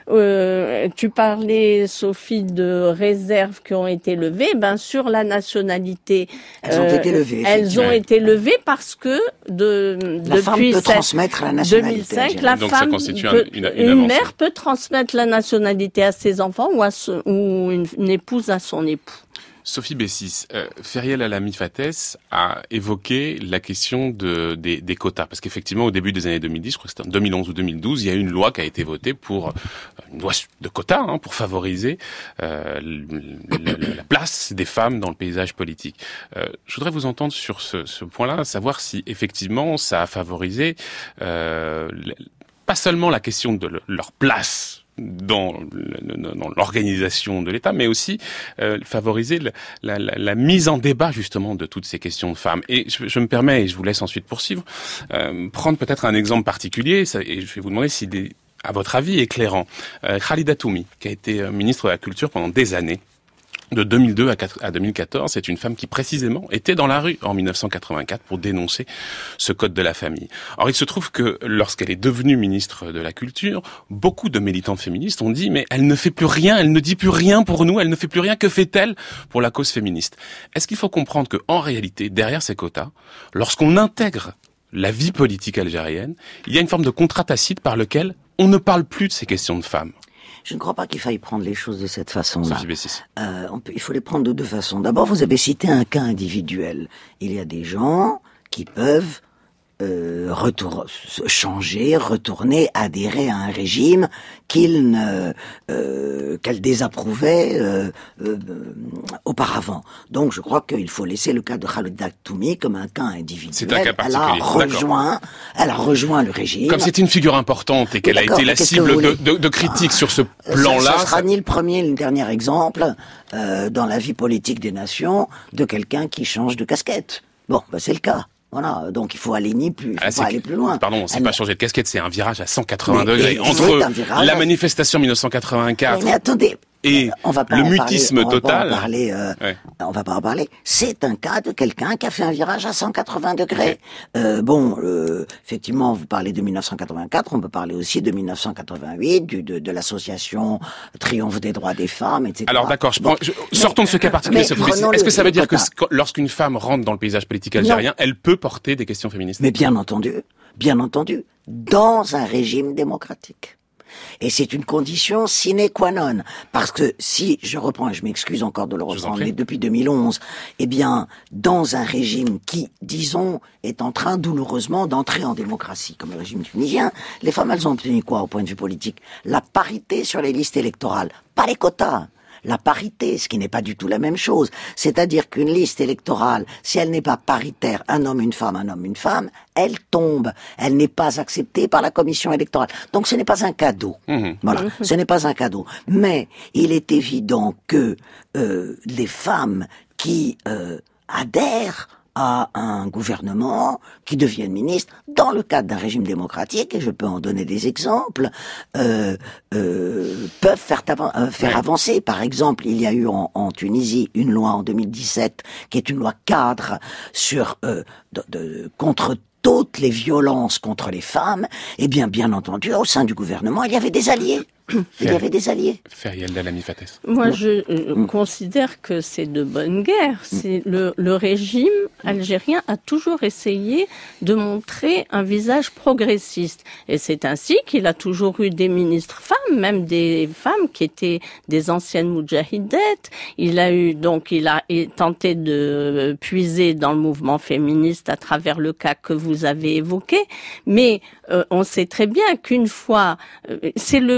Euh, tu parlais, Sophie, de réserves qui ont été levées. Ben, sur la nationalité, elles euh, ont été levées. Elles ont été levées parce que de, la depuis femme peut cette, transmettre la nationalité. deux mille cinq, la Donc femme ça constitue peut, une, une, une une mère peut transmettre la nationalité à ses enfants ou, à ce, ou une, une épouse à son époux. Sophie Bessis, euh, Feriel Alami-Fattès a évoqué la question de, des, des quotas. Parce qu'effectivement, au début des années deux mille dix, je crois que c'était en deux mille onze ou deux mille douze, il y a eu une loi qui a été votée pour, une loi de quotas, hein, pour favoriser euh, la, la, la place des femmes dans le paysage politique. Euh, je voudrais vous entendre sur ce, ce point-là, savoir si effectivement ça a favorisé euh, pas seulement la question de leur place dans, dans l'organisation de l'État, mais aussi euh, favoriser la, la, la, la mise en débat justement de toutes ces questions de femmes. Et je, je me permets, et je vous laisse ensuite poursuivre, euh, prendre peut-être un exemple particulier, ça, et je vais vous demander si, des, à votre avis, éclairant. Euh, Khalida Toumi, qui a été ministre de la Culture pendant des années, de deux mille deux à deux mille quatorze, c'est une femme qui précisément était dans la rue en mille neuf cent quatre-vingt-quatre pour dénoncer ce code de la famille. Or, il se trouve que lorsqu'elle est devenue ministre de la Culture, beaucoup de militantes féministes ont dit « mais elle ne fait plus rien, elle ne dit plus rien pour nous, elle ne fait plus rien, que fait-elle pour la cause féministe ?» Est-ce qu'il faut comprendre qu'en réalité, derrière ces quotas, lorsqu'on intègre la vie politique algérienne, il y a une forme de contrat tacite par lequel on ne parle plus de ces questions de femmes? Je ne crois pas qu'il faille prendre les choses de cette façon-là. Euh, on peut, il faut les prendre de deux façons. D'abord, vous avez cité un cas individuel. Il y a des gens qui peuvent euh, retour, changer, retourner, adhérer à un régime qu'ils ne, euh, qu'elles désapprouvaient euh, euh, auparavant. Donc, je crois qu'il faut laisser le cas de Khalida Toumi comme un cas individuel. C'est un cas particulier. Elle a rejoint, elle a rejoint le régime. Comme c'est une figure importante et qu'elle a été la cible de, de, de critiques ah, sur ce plan-là. Ça sera ça... ni le premier ni le dernier exemple euh, dans la vie politique des nations de quelqu'un qui change de casquette. Bon, bah c'est le cas. Voilà, donc il faut aller ni plus, il faut ah, pas aller plus loin. Pardon, c'est Elle... pas changer de casquette, c'est un virage à cent quatre-vingts degrés entre la manifestation mille neuf cent quatre-vingt-quatre. Mais, mais attendez. Et on va pas le mutisme parler, total. On va, parler, euh, ouais. on va pas en parler. C'est un cas de quelqu'un qui a fait un virage à cent quatre-vingts degrés. Okay. Euh, bon, euh, effectivement, vous parlez de mille neuf cent quatre-vingt-quatre, on peut parler aussi de mille neuf cent quatre-vingt-huit, du, de, de l'association Triomphe des droits des femmes, et cetera. Alors d'accord, je prends, je, mais, sortons de ce cas particulier. Est-ce que ça veut dire que lorsqu'une femme rentre dans le paysage politique algérien, non. elle peut porter des questions féministes? Mais bien entendu, bien entendu, dans un régime démocratique. Et c'est une condition sine qua non. Parce que si, je reprends, et je m'excuse encore de le reprendre, mais depuis deux mille onze, eh bien, dans un régime qui, disons, est en train douloureusement d'entrer en démocratie, comme le régime tunisien, les femmes, elles ont obtenu quoi au point de vue politique? La parité sur les listes électorales, pas les quotas. La parité, ce qui n'est pas du tout la même chose. C'est-à-dire qu'une liste électorale, si elle n'est pas paritaire, un homme, une femme, un homme, une femme, elle tombe. Elle n'est pas acceptée par la commission électorale. Donc ce n'est pas un cadeau. Mmh. Voilà, ce n'est pas un cadeau. Mais il est évident que euh, les femmes qui euh, adhèrent à un gouvernement, qui deviennent ministres, dans le cadre d'un régime démocratique, et je peux en donner des exemples, euh, euh, peuvent faire, av- euh, faire ouais. avancer. Par exemple, il y a eu en, en Tunisie une loi en deux mille dix-sept, qui est une loi cadre sur euh, de, de, contre toutes les violences contre les femmes. Eh bien, bien entendu, au sein du gouvernement, il y avait des alliés. Il y avait des alliés. Feriel Alami-Fattès. Moi, je euh, mmh. considère que c'est de bonne guerre. C'est le, le régime algérien a toujours essayé de montrer un visage progressiste. Et c'est ainsi qu'il a toujours eu des ministres femmes, même des femmes qui étaient des anciennes moudjahidettes. Il a eu, donc, il a tenté de puiser dans le mouvement féministe à travers le cas que vous avez évoqué. Mais euh, on sait très bien qu'une fois, euh, c'est le cas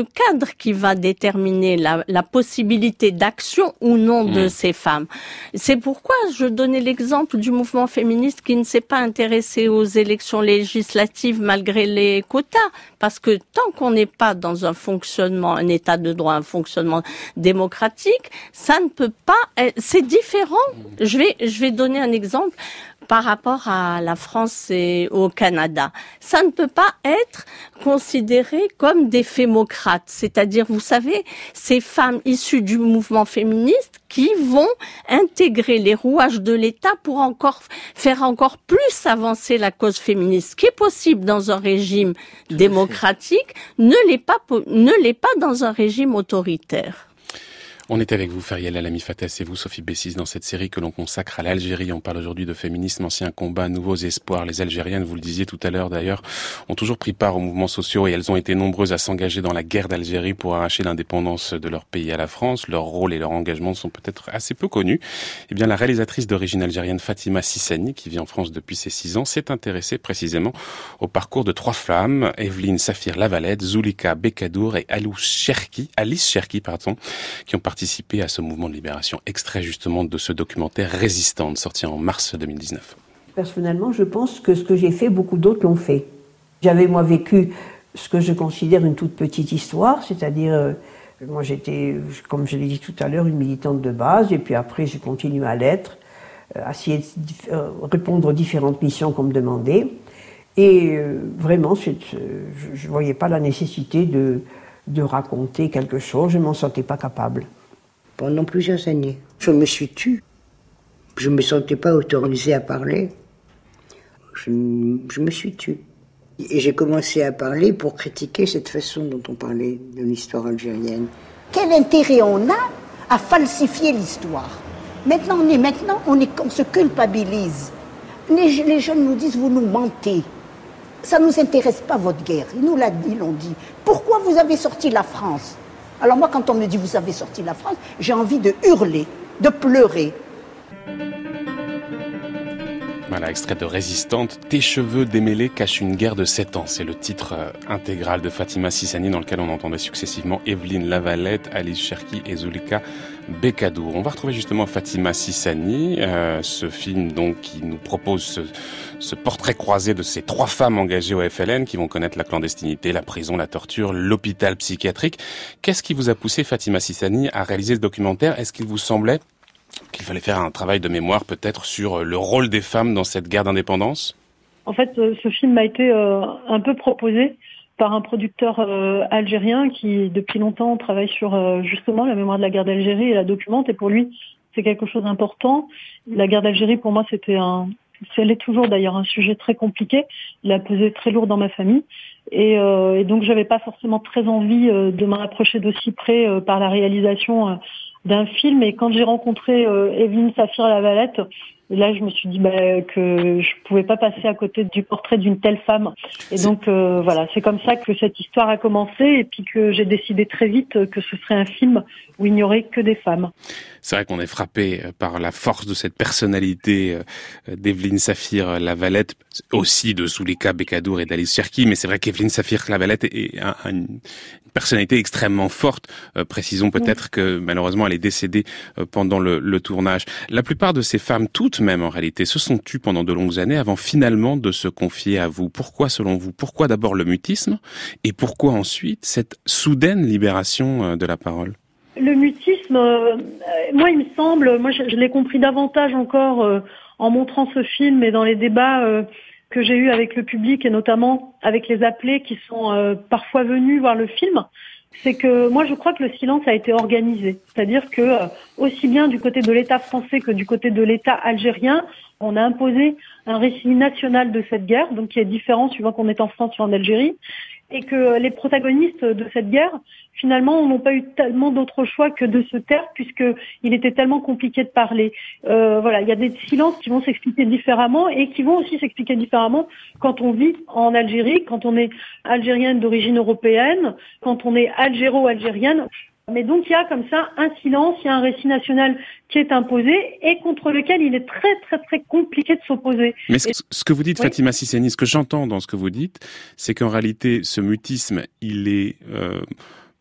cadre qui va déterminer la, la possibilité d'action ou non de mmh. ces femmes. C'est pourquoi je donnais l'exemple du mouvement féministe qui ne s'est pas intéressé aux élections législatives malgré les quotas. Parce que tant qu'on n'est pas dans un fonctionnement, un état de droit, un fonctionnement démocratique, ça ne peut pas, c'est différent. Je vais, je vais donner un exemple par rapport à la France et au Canada. Ça ne peut pas être considéré comme des fémocrates. C'est-à-dire, vous savez, ces femmes issues du mouvement féministe qui vont intégrer les rouages de l'État pour encore faire encore plus avancer la cause féministe. Ce qui est possible dans un régime Tout démocratique ne l'est pas, ne l'est pas dans un régime autoritaire. On est avec vous, Feriel Alami-Fattès, et vous, Sophie Bessis, dans cette série que l'on consacre à l'Algérie. On parle aujourd'hui de féminisme, ancien combat, nouveaux espoirs. Les Algériennes, vous le disiez tout à l'heure d'ailleurs, ont toujours pris part aux mouvements sociaux et elles ont été nombreuses à s'engager dans la guerre d'Algérie pour arracher l'indépendance de leur pays à la France. Leur rôle et leur engagement sont peut-être assez peu connus. Eh bien, la réalisatrice d'origine algérienne Fatima Sissani, qui vit en France depuis ses six ans, s'est intéressée précisément au parcours de trois femmes, Evelyne Safir Lavalette, Zulika Bekadour et Alice Cherki, Alice Cherki, pardon, qui ont participé à ce mouvement de libération. Extrait justement de ce documentaire Résistante, sorti en mars deux mille dix-neuf. Personnellement, je pense que ce que j'ai fait, beaucoup d'autres l'ont fait. J'avais, moi, vécu ce que je considère une toute petite histoire, c'est-à-dire, euh, moi j'étais, comme je l'ai dit tout à l'heure, une militante de base, et puis après j'ai continué à l'être, euh, à essayer de euh, répondre aux différentes missions qu'on me demandait. Et euh, vraiment, c'est, euh, je ne voyais pas la nécessité de, de raconter quelque chose, je ne m'en sentais pas capable. Pendant plusieurs années, je me suis tue. Je ne me sentais pas autorisée à parler. Je, je me suis tue. Et j'ai commencé à parler pour critiquer cette façon dont on parlait de l'histoire algérienne. Quel intérêt on a à falsifier l'histoire? Maintenant, on, est, maintenant on, est, on se culpabilise. Les, les jeunes nous disent, vous nous mentez. Ça ne nous intéresse pas, votre guerre. Il nous l'a dit, ils l'ont dit. Pourquoi vous avez sorti la France? Alors moi, quand on me dit, vous avez sorti la France, j'ai envie de hurler, de pleurer. Voilà, extrait de Résistante. Tes cheveux démêlés cachent une guerre de sept ans. C'est le titre euh, intégral de Fatima Sissani, dans lequel on entendait successivement Evelyne Lavalette, Alice Cherki et Zulika Bekadour. On va retrouver justement Fatima Sissani, euh, ce film donc qui nous propose ce, ce portrait croisé de ces trois femmes engagées au F L N qui vont connaître la clandestinité, la prison, la torture, l'hôpital psychiatrique. Qu'est-ce qui vous a poussé, Fatima Sissani, à réaliser ce documentaire? Est-ce qu'il vous semblait qu'il fallait faire un travail de mémoire peut-être sur le rôle des femmes dans cette guerre d'indépendance? En fait, ce film m'a été euh, un peu proposé par un producteur euh, algérien qui, depuis longtemps, travaille sur euh, justement la mémoire de la guerre d'Algérie et la documente. Et pour lui, c'est quelque chose d'important. La guerre d'Algérie, pour moi, c'était un... Elle est toujours d'ailleurs un sujet très compliqué. Il a pesé très lourd dans ma famille. Et, euh, et donc, j'avais pas forcément très envie euh, de m'en approcher d'aussi près euh, par la réalisation euh, d'un film. Et quand j'ai rencontré euh, Evelyne Safir Lavalette, là, je me suis dit bah, que je pouvais pas passer à côté du portrait d'une telle femme. Et donc, euh, voilà, c'est comme ça que cette histoire a commencé et puis que j'ai décidé très vite que ce serait un film où il n'y aurait que des femmes. C'est vrai qu'on est frappé par la force de cette personnalité d'Evelyne Safir Lavalette, aussi de Zulika Bekadour et d'Alice Cherki, mais c'est vrai qu'Evelyne Safir Lavalette est un, un, une personnalité extrêmement forte. Euh, précisons peut-être que malheureusement elle est décédée euh, pendant le, le tournage. La plupart de ces femmes, toutes même en réalité, se sont tues pendant de longues années avant finalement de se confier à vous. Pourquoi selon vous? Pourquoi d'abord le mutisme et pourquoi ensuite cette soudaine libération euh, de la parole? Le mutisme, euh, moi il me semble, moi je, je l'ai compris davantage encore euh, en montrant ce film et dans les débats euh, que j'ai eus avec le public et notamment avec les appelés qui sont euh, parfois venus voir le film, c'est que moi je crois que le silence a été organisé. C'est-à-dire que euh, aussi bien du côté de l'État français que du côté de l'État algérien, on a imposé un récit national de cette guerre, donc qui est différent suivant qu'on est en France ou en Algérie, et que les protagonistes de cette guerre, finalement, n'ont pas eu tellement d'autre choix que de se taire, puisqu'il était tellement compliqué de parler. Euh, voilà, il y a des silences qui vont s'expliquer différemment et qui vont aussi s'expliquer différemment quand on vit en Algérie, quand on est algérienne d'origine européenne, quand on est algéro-algérienne. Mais donc il y a comme ça un silence, il y a un récit national qui est imposé et contre lequel il est très très très compliqué de s'opposer. Mais ce, et... ce que vous dites, oui. Fatima Sissani, ce que j'entends dans ce que vous dites, c'est qu'en réalité ce mutisme, il est euh,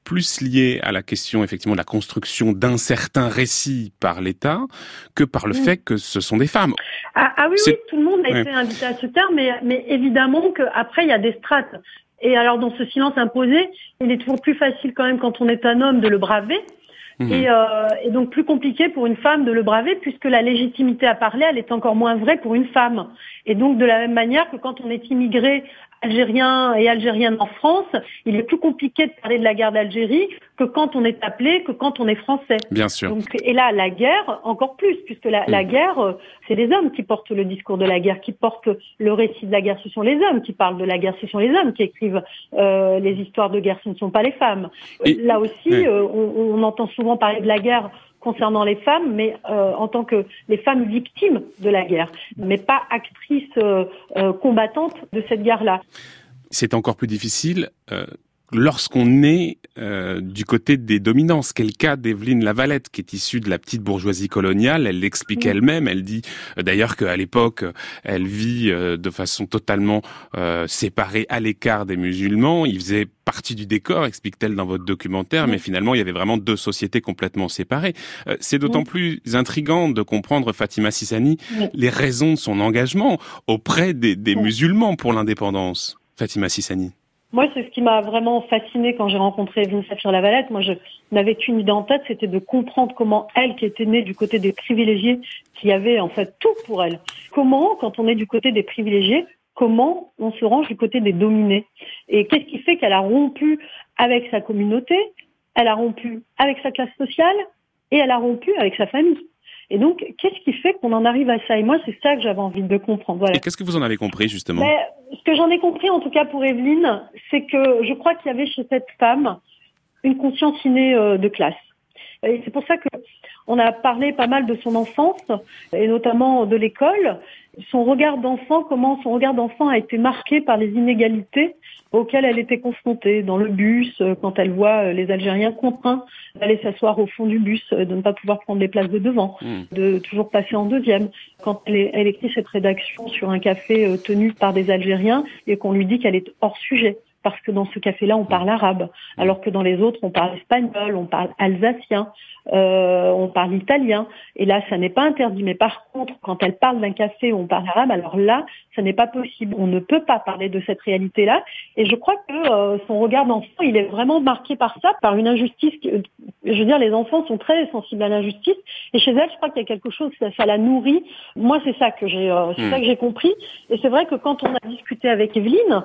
plus lié à la question effectivement de la construction d'un certain récit par l'État que par le mmh. fait que ce sont des femmes. Ah, ah oui, oui, tout le monde a ouais. été invité à ce terme, mais, mais évidemment qu'après, il y a des strates. Et alors, dans ce silence imposé, il est toujours plus facile quand même quand on est un homme de le braver. Mmh. Et, euh, et donc plus compliqué pour une femme de le braver, puisque la légitimité à parler, elle est encore moins vraie pour une femme. Et donc de la même manière que quand on est immigré algérien et algérienne en France, il est plus compliqué de parler de la guerre d'Algérie que quand on est appelé, que quand on est français. Bien sûr. Donc, et là, la guerre, encore plus, puisque la, mmh. la guerre, c'est les hommes qui portent le discours de la guerre, qui portent le récit de la guerre. Ce sont les hommes qui parlent de la guerre, ce sont les hommes qui écrivent euh, les histoires de guerre, ce ne sont pas les femmes. Et, là aussi, ouais. euh, on, on entend souvent parler de la guerre concernant les femmes, mais euh, en tant que les femmes victimes de la guerre, mais pas actrices euh, euh, combattantes de cette guerre-là. C'est encore plus difficile euh, lorsqu'on est euh, du côté des dominants. C'est le cas d'Evelyne Lavalette, qui est issue de la petite bourgeoisie coloniale. Elle l'explique mmh. elle-même. Elle dit euh, d'ailleurs qu'à l'époque, elle vit euh, de façon totalement euh, séparée, à l'écart des musulmans. Ils faisaient partie du décor, explique-t-elle dans votre documentaire, mmh. mais finalement, il y avait vraiment deux sociétés complètement séparées. Euh, c'est d'autant mmh. plus intriguant de comprendre, Fatima Sissani, mmh. les raisons de son engagement auprès des, des mmh. musulmans pour l'indépendance. Fatima Sissani. Moi, c'est ce qui m'a vraiment fascinée quand j'ai rencontré Evelyne Safir Lavalette. Moi, je n'avais qu'une idée en tête, c'était de comprendre comment elle, qui était née du côté des privilégiés, qui avait en fait tout pour elle, comment, quand on est du côté des privilégiés, comment on se range du côté des dominés. Et qu'est-ce qui fait qu'elle a rompu avec sa communauté, elle a rompu avec sa classe sociale et elle a rompu avec sa famille. Et donc, qu'est-ce qui fait qu'on en arrive à ça? Et moi, c'est ça que j'avais envie de comprendre. Voilà. Et qu'est-ce que vous en avez compris, justement? Mais, ce que j'en ai compris, en tout cas pour Evelyne, c'est que je crois qu'il y avait chez cette femme une conscience innée euh, de classe. Et c'est pour ça que on a parlé pas mal de son enfance, et notamment de l'école. Son regard d'enfant, comment son regard d'enfant a été marqué par les inégalités auxquelles elle était confrontée dans le bus, quand elle voit les Algériens contraints d'aller s'asseoir au fond du bus, de ne pas pouvoir prendre les places de devant, mmh. de toujours passer en deuxième. Quand elle, est, elle écrit cette rédaction sur un café tenu par des Algériens et qu'on lui dit qu'elle est hors sujet. Parce que dans ce café-là, on parle arabe, alors que dans les autres, on parle espagnol, on parle alsacien, euh, on parle italien. Et là, ça n'est pas interdit. Mais par contre, quand elle parle d'un café où on parle arabe, alors là, ça n'est pas possible. On ne peut pas parler de cette réalité-là. Et je crois que euh, son regard d'enfant, il est vraiment marqué par ça, par une injustice. Que, je veux dire, les enfants sont très sensibles à l'injustice. Et chez elle, je crois qu'il y a quelque chose, ça, ça la nourrit. Moi, c'est ça que j'ai, euh, c'est mmh. ça que j'ai compris. Et c'est vrai que quand on a discuté avec Evelyne,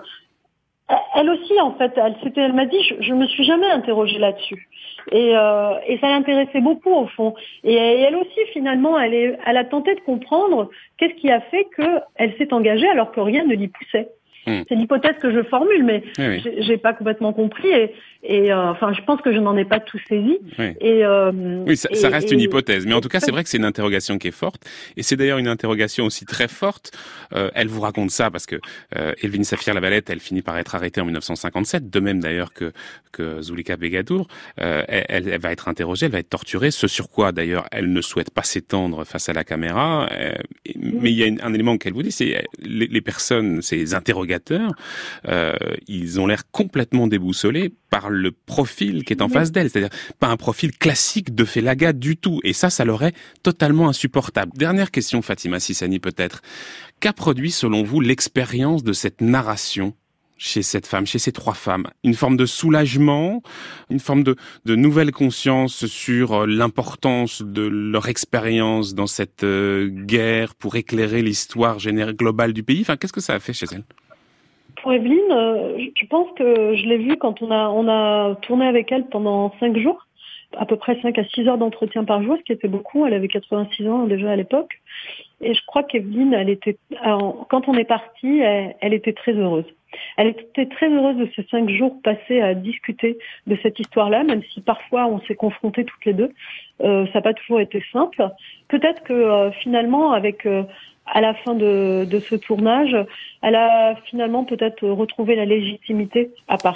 elle aussi, en fait, elle, c'était, elle m'a dit, je, je me suis jamais interrogée là-dessus, et, euh, et ça l'intéressait beaucoup au fond. Et, et elle aussi, finalement, elle, est, elle a tenté de comprendre qu'est-ce qui a fait qu'elle s'est engagée alors que rien ne l'y poussait. Mmh. C'est l'hypothèse que je formule, mais oui, oui. J'ai, j'ai pas complètement compris. Et, et euh, enfin, je pense que je n'en ai pas tout saisi. Oui, et, euh, oui ça, et, ça reste et, une hypothèse, mais en tout cas, c'est vrai que c'est une interrogation qui est forte, et c'est d'ailleurs une interrogation aussi très forte. Euh, elle vous raconte ça parce que euh, Evelyne Safir Lavalette, elle finit par être arrêtée en dix-neuf cent cinquante-sept, de même d'ailleurs que que Zulika Begadour. Euh, elle, elle va être interrogée, elle va être torturée. Ce sur quoi, d'ailleurs, elle ne souhaite pas s'étendre face à la caméra. Euh, mais il y a une, un élément qu'elle vous dit, c'est les, les personnes, ces interrogateurs. Euh, ils ont l'air complètement déboussolés par le profil qui est en oui. face d'elle, c'est-à-dire pas un profil classique de Félaga du tout, et ça, ça leur est totalement insupportable. Dernière question, Fatima Sissani, peut-être. Qu'a produit, selon vous, l'expérience de cette narration chez cette femme, chez ces trois femmes? Une forme de soulagement, une forme de, de nouvelle conscience sur l'importance de leur expérience dans cette euh, guerre pour éclairer l'histoire générale globale du pays? Enfin, qu'est-ce que ça a fait chez elle? Pour Evelyne, euh, je pense que je l'ai vue quand on a, on a tourné avec elle pendant cinq jours, à peu près cinq à six heures d'entretien par jour, ce qui était beaucoup. Elle avait quatre-vingt-six ans déjà à l'époque. Et je crois qu'Evelyne, elle était, alors, quand on est parti, elle, elle était très heureuse. Elle était très heureuse de ces cinq jours passés à discuter de cette histoire-là, même si parfois on s'est confrontés toutes les deux. Euh, ça n'a pas toujours été simple. Peut-être que euh, finalement, avec euh, à la fin de, de ce tournage, elle a finalement peut-être retrouvé la légitimité à parler.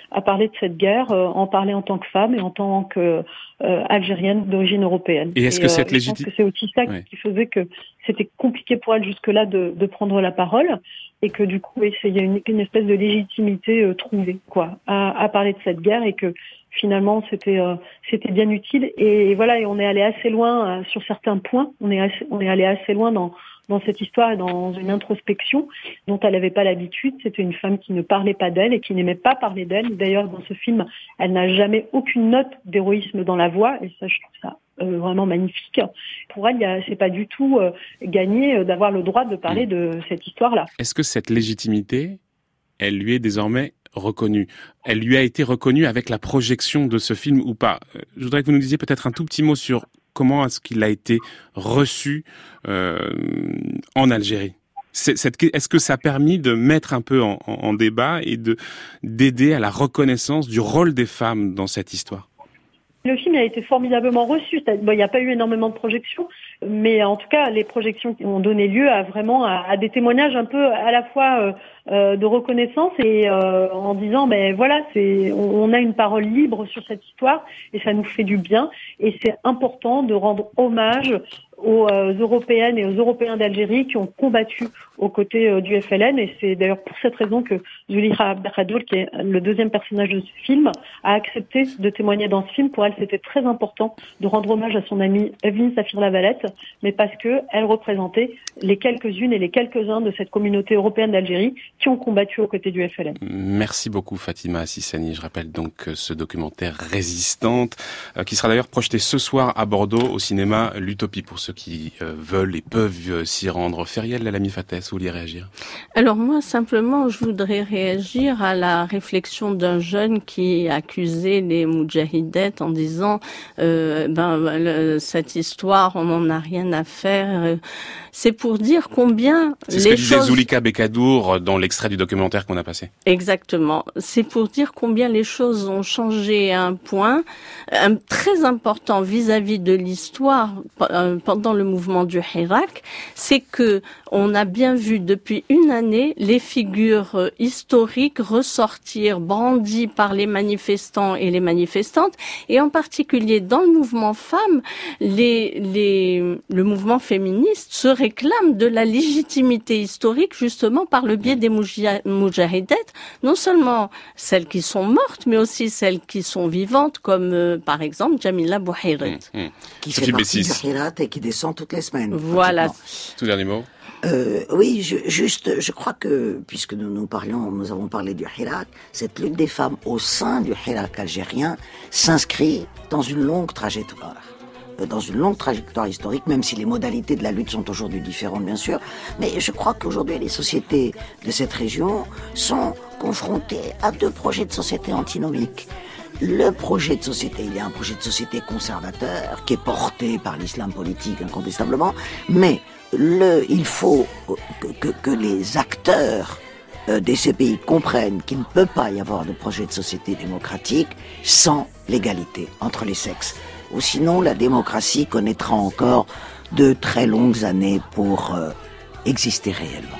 à parler de cette guerre, euh, en parler en tant que femme et en tant que euh, algérienne d'origine européenne. Et est-ce et, que euh, cette je pense légitimité... que c'est aussi ça ouais. qui faisait que c'était compliqué pour elle jusque-là de, de prendre la parole, et que du coup, il y a une, une espèce de légitimité euh, trouvée, quoi, à, à parler de cette guerre, et que finalement, c'était euh, c'était bien utile. Et, et voilà, et on est allé assez loin euh, sur certains points. On est assez, on est allé assez loin dans dans cette histoire et dans une introspection dont elle n'avait pas l'habitude. C'était une femme qui ne parlait pas d'elle et qui n'aimait pas parler d'elle. D'ailleurs, dans ce film, elle n'a jamais aucune note d'héroïsme dans la voix, et ça, je trouve ça euh, vraiment magnifique. Pour elle, il y a, c'est pas du tout euh, gagné euh, d'avoir le droit de parler mmh. de cette histoire-là. Est-ce que cette légitimité, elle lui est désormais reconnue? Elle lui a été reconnue avec la projection de ce film ou pas? Je voudrais que vous nous disiez peut-être un tout petit mot sur comment est-ce qu'il a été reçu euh, en Algérie. C'est, cette, est-ce que ça a permis de mettre un peu en, en, en débat et de, d'aider à la reconnaissance du rôle des femmes dans cette histoire? Le film a été formidablement reçu. Bon, il n'y a pas eu énormément de projections, mais en tout cas, les projections ont donné lieu à vraiment à, à des témoignages un peu à la fois euh, euh, de reconnaissance et euh, en disant, ben voilà, c'est, on, on a une parole libre sur cette histoire et ça nous fait du bien. Et c'est important de rendre hommage aux euh, Européennes et aux Européens d'Algérie qui ont combattu aux côtés euh, du F L N. Et c'est d'ailleurs pour cette raison que Zulika Abdelkadour, qui est le deuxième personnage de ce film, a accepté de témoigner dans ce film. Pour elle, c'était très important de rendre hommage à son amie Evelyne Safir-Lavalette, mais parce que elle représentait les quelques-unes et les quelques-uns de cette communauté européenne d'Algérie qui ont combattu aux côtés du F L N. Merci beaucoup Fatima Sissani. Je rappelle donc ce documentaire Résistante, euh, qui sera d'ailleurs projeté ce soir à Bordeaux au cinéma L'Utopie, pour ceux qui euh, veulent et peuvent euh, s'y rendre. Feriel Lalami Fattès, vous vouliez réagir? Alors moi, simplement, je voudrais réagir à la réflexion d'un jeune qui accusait les moudjahidettes en disant euh, ben le, cette histoire, on n'en a rien à faire. C'est pour dire combien c'est ce les que disait choses... Zulika Bekadour dans l'extrait du documentaire qu'on a passé. Exactement. C'est pour dire combien les choses ont changé à un point un, très important vis-à-vis de l'histoire euh, pendant le mouvement du Hirak, c'est que on a bien vu depuis une année les figures euh, historiques ressortir brandies par les manifestants et les manifestantes, et en particulier dans le mouvement femmes, les, les, le mouvement féministe se réclame de la légitimité historique justement par le biais des moudjahidettes, non seulement celles qui sont mortes, mais aussi celles qui sont vivantes, comme euh, par exemple Jamila Bouhirit. Mmh, mmh. Qui fait partie du Hirat et qui descend toutes les semaines. Voilà. Tout dernier mot. Euh, oui, je, juste, je crois que, puisque nous nous parlions, nous avons parlé du Hirak, cette lutte des femmes au sein du Hirak algérien s'inscrit dans une longue trajectoire. Dans une longue trajectoire historique, même si les modalités de la lutte sont aujourd'hui différentes, bien sûr. Mais je crois qu'aujourd'hui, les sociétés de cette région sont confrontées à deux projets de société antinomiques. Le projet de société, il y a un projet de société conservateur qui est porté par l'islam politique incontestablement, mais le, il faut que, que, que les acteurs de ces pays comprennent qu'il ne peut pas y avoir de projet de société démocratique sans l'égalité entre les sexes. Ou sinon, la démocratie connaîtra encore de très longues années pour euh, exister réellement.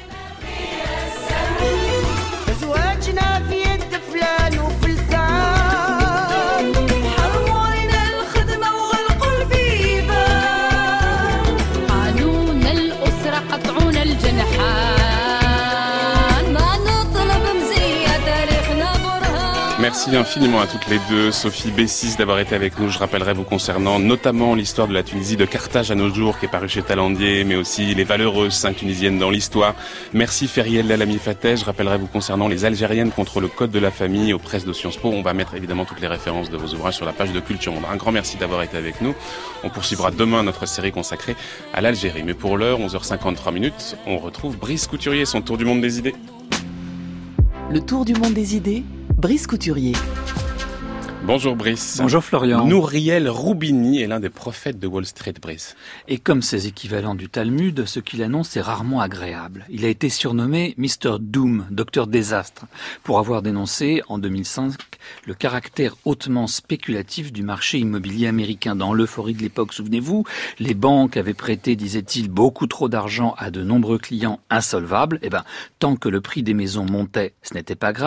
Merci infiniment à toutes les deux, Sophie Bessis, d'avoir été avec nous. Je rappellerai vous concernant notamment l'histoire de la Tunisie de Carthage à nos jours, qui est paru chez Talandier, mais aussi les valeureuses cinq tunisiennes dans l'histoire. Merci Feriel Lalami Fattès. Je rappellerai vous concernant les Algériennes contre le code de la famille aux presses de Sciences Po. On va mettre évidemment toutes les références de vos ouvrages sur la page de Culture Monde. Un grand merci d'avoir été avec nous. On poursuivra demain notre série consacrée à l'Algérie. Mais pour l'heure, onze heures cinquante-trois minutes, on retrouve Brice Couturier, son tour du monde des idées. Le tour du monde des idées, Brice Couturier. Bonjour Brice. Bonjour Florian. Nouriel Roubini est l'un des prophètes de Wall Street, Brice. Et comme ses équivalents du Talmud, ce qu'il annonce est rarement agréable. Il a été surnommé mister Doom, Docteur Désastre, pour avoir dénoncé en deux mille cinq le caractère hautement spéculatif du marché immobilier américain. Dans l'euphorie de l'époque, souvenez-vous, les banques avaient prêté, disait-il, beaucoup trop d'argent à de nombreux clients insolvables. Eh ben, tant que le prix des maisons montait, ce n'était pas grave.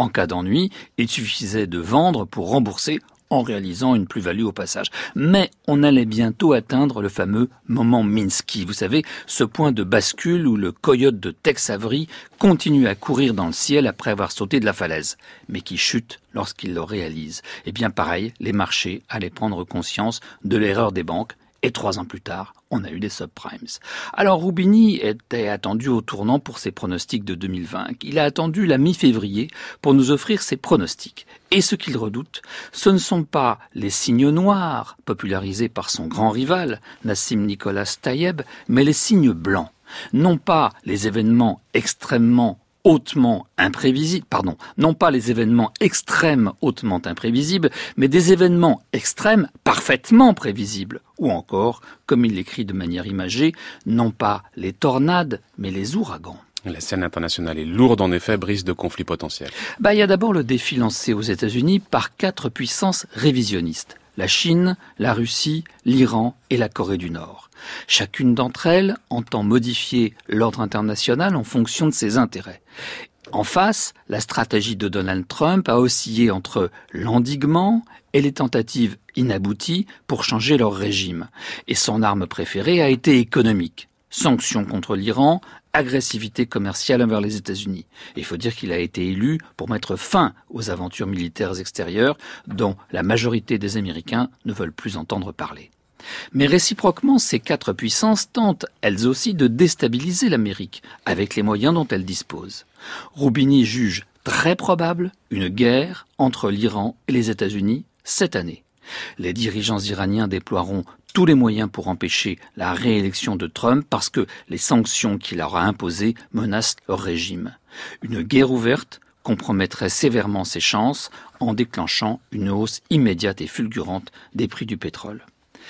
En cas d'ennui, il suffisait de vendre pour rembourser en réalisant une plus-value au passage. Mais on allait bientôt atteindre le fameux moment Minsky. Vous savez, ce point de bascule où le coyote de Tex Avery continue à courir dans le ciel après avoir sauté de la falaise, mais qui chute lorsqu'il le réalise. Et bien pareil, les marchés allaient prendre conscience de l'erreur des banques. Et trois ans plus tard, on a eu des subprimes. Alors Roubini était attendu au tournant pour ses pronostics de deux mille vingt. Il a attendu la mi-février pour nous offrir ses pronostics. Et ce qu'il redoute, ce ne sont pas les signes noirs, popularisés par son grand rival, Nassim Nicolas Tayeb, mais les signes blancs. Non pas les événements extrêmement hautement imprévisibles, pardon, non pas les événements extrêmes hautement imprévisibles, mais des événements extrêmes parfaitement prévisibles. Ou encore, comme il l'écrit de manière imagée, non pas les tornades, mais les ouragans. La scène internationale est lourde, en effet, brise de conflits potentiels. Bah, il y a d'abord le défi lancé aux États-Unis par quatre puissances révisionnistes. La Chine, la Russie, l'Iran et la Corée du Nord. Chacune d'entre elles entend modifier l'ordre international en fonction de ses intérêts. En face, la stratégie de Donald Trump a oscillé entre l'endiguement et les tentatives inabouties pour changer leur régime. Et son arme préférée a été économique. Sanctions contre l'Iran, agressivité commerciale envers les États-Unis. Et il faut dire qu'il a été élu pour mettre fin aux aventures militaires extérieures dont la majorité des Américains ne veulent plus entendre parler. Mais réciproquement, ces quatre puissances tentent, elles aussi, de déstabiliser l'Amérique avec les moyens dont elles disposent. Roubini juge très probable une guerre entre l'Iran et les États-Unis cette année. Les dirigeants iraniens déploieront tous les moyens pour empêcher la réélection de Trump parce que les sanctions qu'il leur a imposées menacent leur régime. Une guerre ouverte compromettrait sévèrement ses chances en déclenchant une hausse immédiate et fulgurante des prix du pétrole.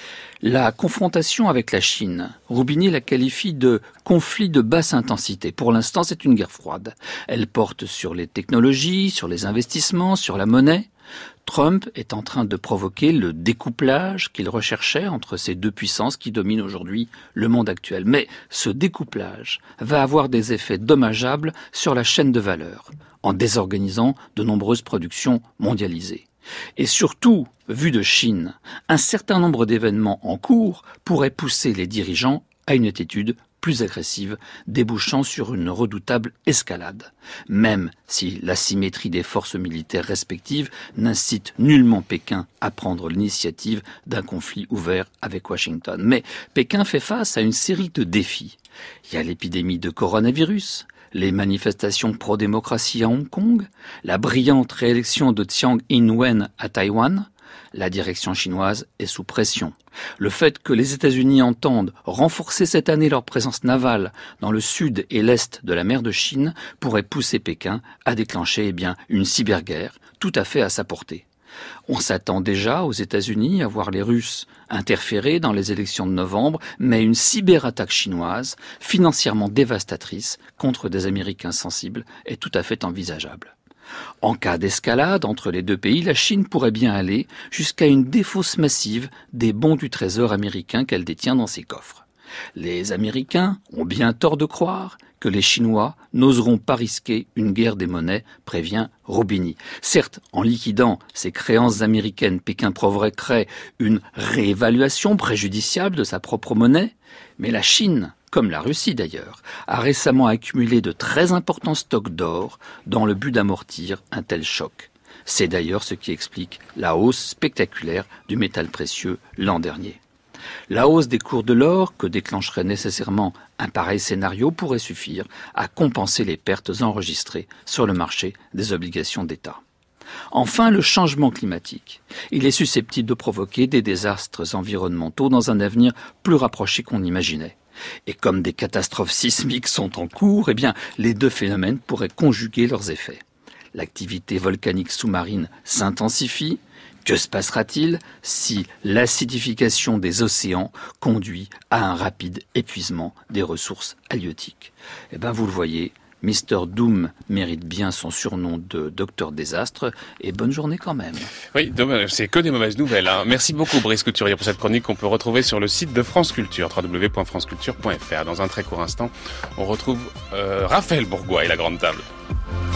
La confrontation avec la Chine, Roubini la qualifie de conflit de basse intensité. Pour l'instant, c'est une guerre froide. Elle porte sur les technologies, sur les investissements, sur la monnaie. Trump est en train de provoquer le découplage qu'il recherchait entre ces deux puissances qui dominent aujourd'hui le monde actuel. Mais ce découplage va avoir des effets dommageables sur la chaîne de valeur, en désorganisant de nombreuses productions mondialisées. Et surtout, vu de Chine, un certain nombre d'événements en cours pourraient pousser les dirigeants à une attitude plus agressive, débouchant sur une redoutable escalade. Même si l'asymétrie des forces militaires respectives n'incite nullement Pékin à prendre l'initiative d'un conflit ouvert avec Washington. Mais Pékin fait face à une série de défis. Il y a l'épidémie de coronavirus, les manifestations pro-démocratie à Hong Kong, la brillante réélection de Tsai Ing-wen à Taïwan. La direction chinoise est sous pression. Le fait que les États-Unis entendent renforcer cette année leur présence navale dans le sud et l'est de la mer de Chine pourrait pousser Pékin à déclencher eh bien, une cyberguerre tout à fait à sa portée. On s'attend déjà aux États-Unis à voir les Russes interférer dans les élections de novembre, mais une cyberattaque chinoise, financièrement dévastatrice, contre des Américains sensibles, est tout à fait envisageable. En cas d'escalade entre les deux pays, la Chine pourrait bien aller jusqu'à une défausse massive des bons du trésor américain qu'elle détient dans ses coffres. Les Américains ont bien tort de croire que les Chinois n'oseront pas risquer une guerre des monnaies, prévient Roubini. Certes, en liquidant ces créances américaines, Pékin provoquerait une réévaluation préjudiciable de sa propre monnaie, mais la Chine, comme la Russie d'ailleurs, a récemment accumulé de très importants stocks d'or dans le but d'amortir un tel choc. C'est d'ailleurs ce qui explique la hausse spectaculaire du métal précieux l'an dernier. La hausse des cours de l'or que déclencherait nécessairement un pareil scénario pourrait suffire à compenser les pertes enregistrées sur le marché des obligations d'État. Enfin, le changement climatique. Il est susceptible de provoquer des désastres environnementaux dans un avenir plus rapproché qu'on imaginait. Et comme des catastrophes sismiques sont en cours, eh bien, les deux phénomènes pourraient conjuguer leurs effets. L'activité volcanique sous-marine s'intensifie. Que se passera-t-il si l'acidification des océans conduit à un rapide épuisement des ressources halieutiques? Eh bien, vous le voyez, mister Doom mérite bien son surnom de Docteur Désastre, et bonne journée quand même. Oui, c'est que des mauvaises nouvelles. Hein. Merci beaucoup Brice Couturier pour cette chronique qu'on peut retrouver sur le site de France Culture, w w w point france culture point f r. Dans un très court instant, on retrouve euh, Raphaël Bourgois et la Grande Table.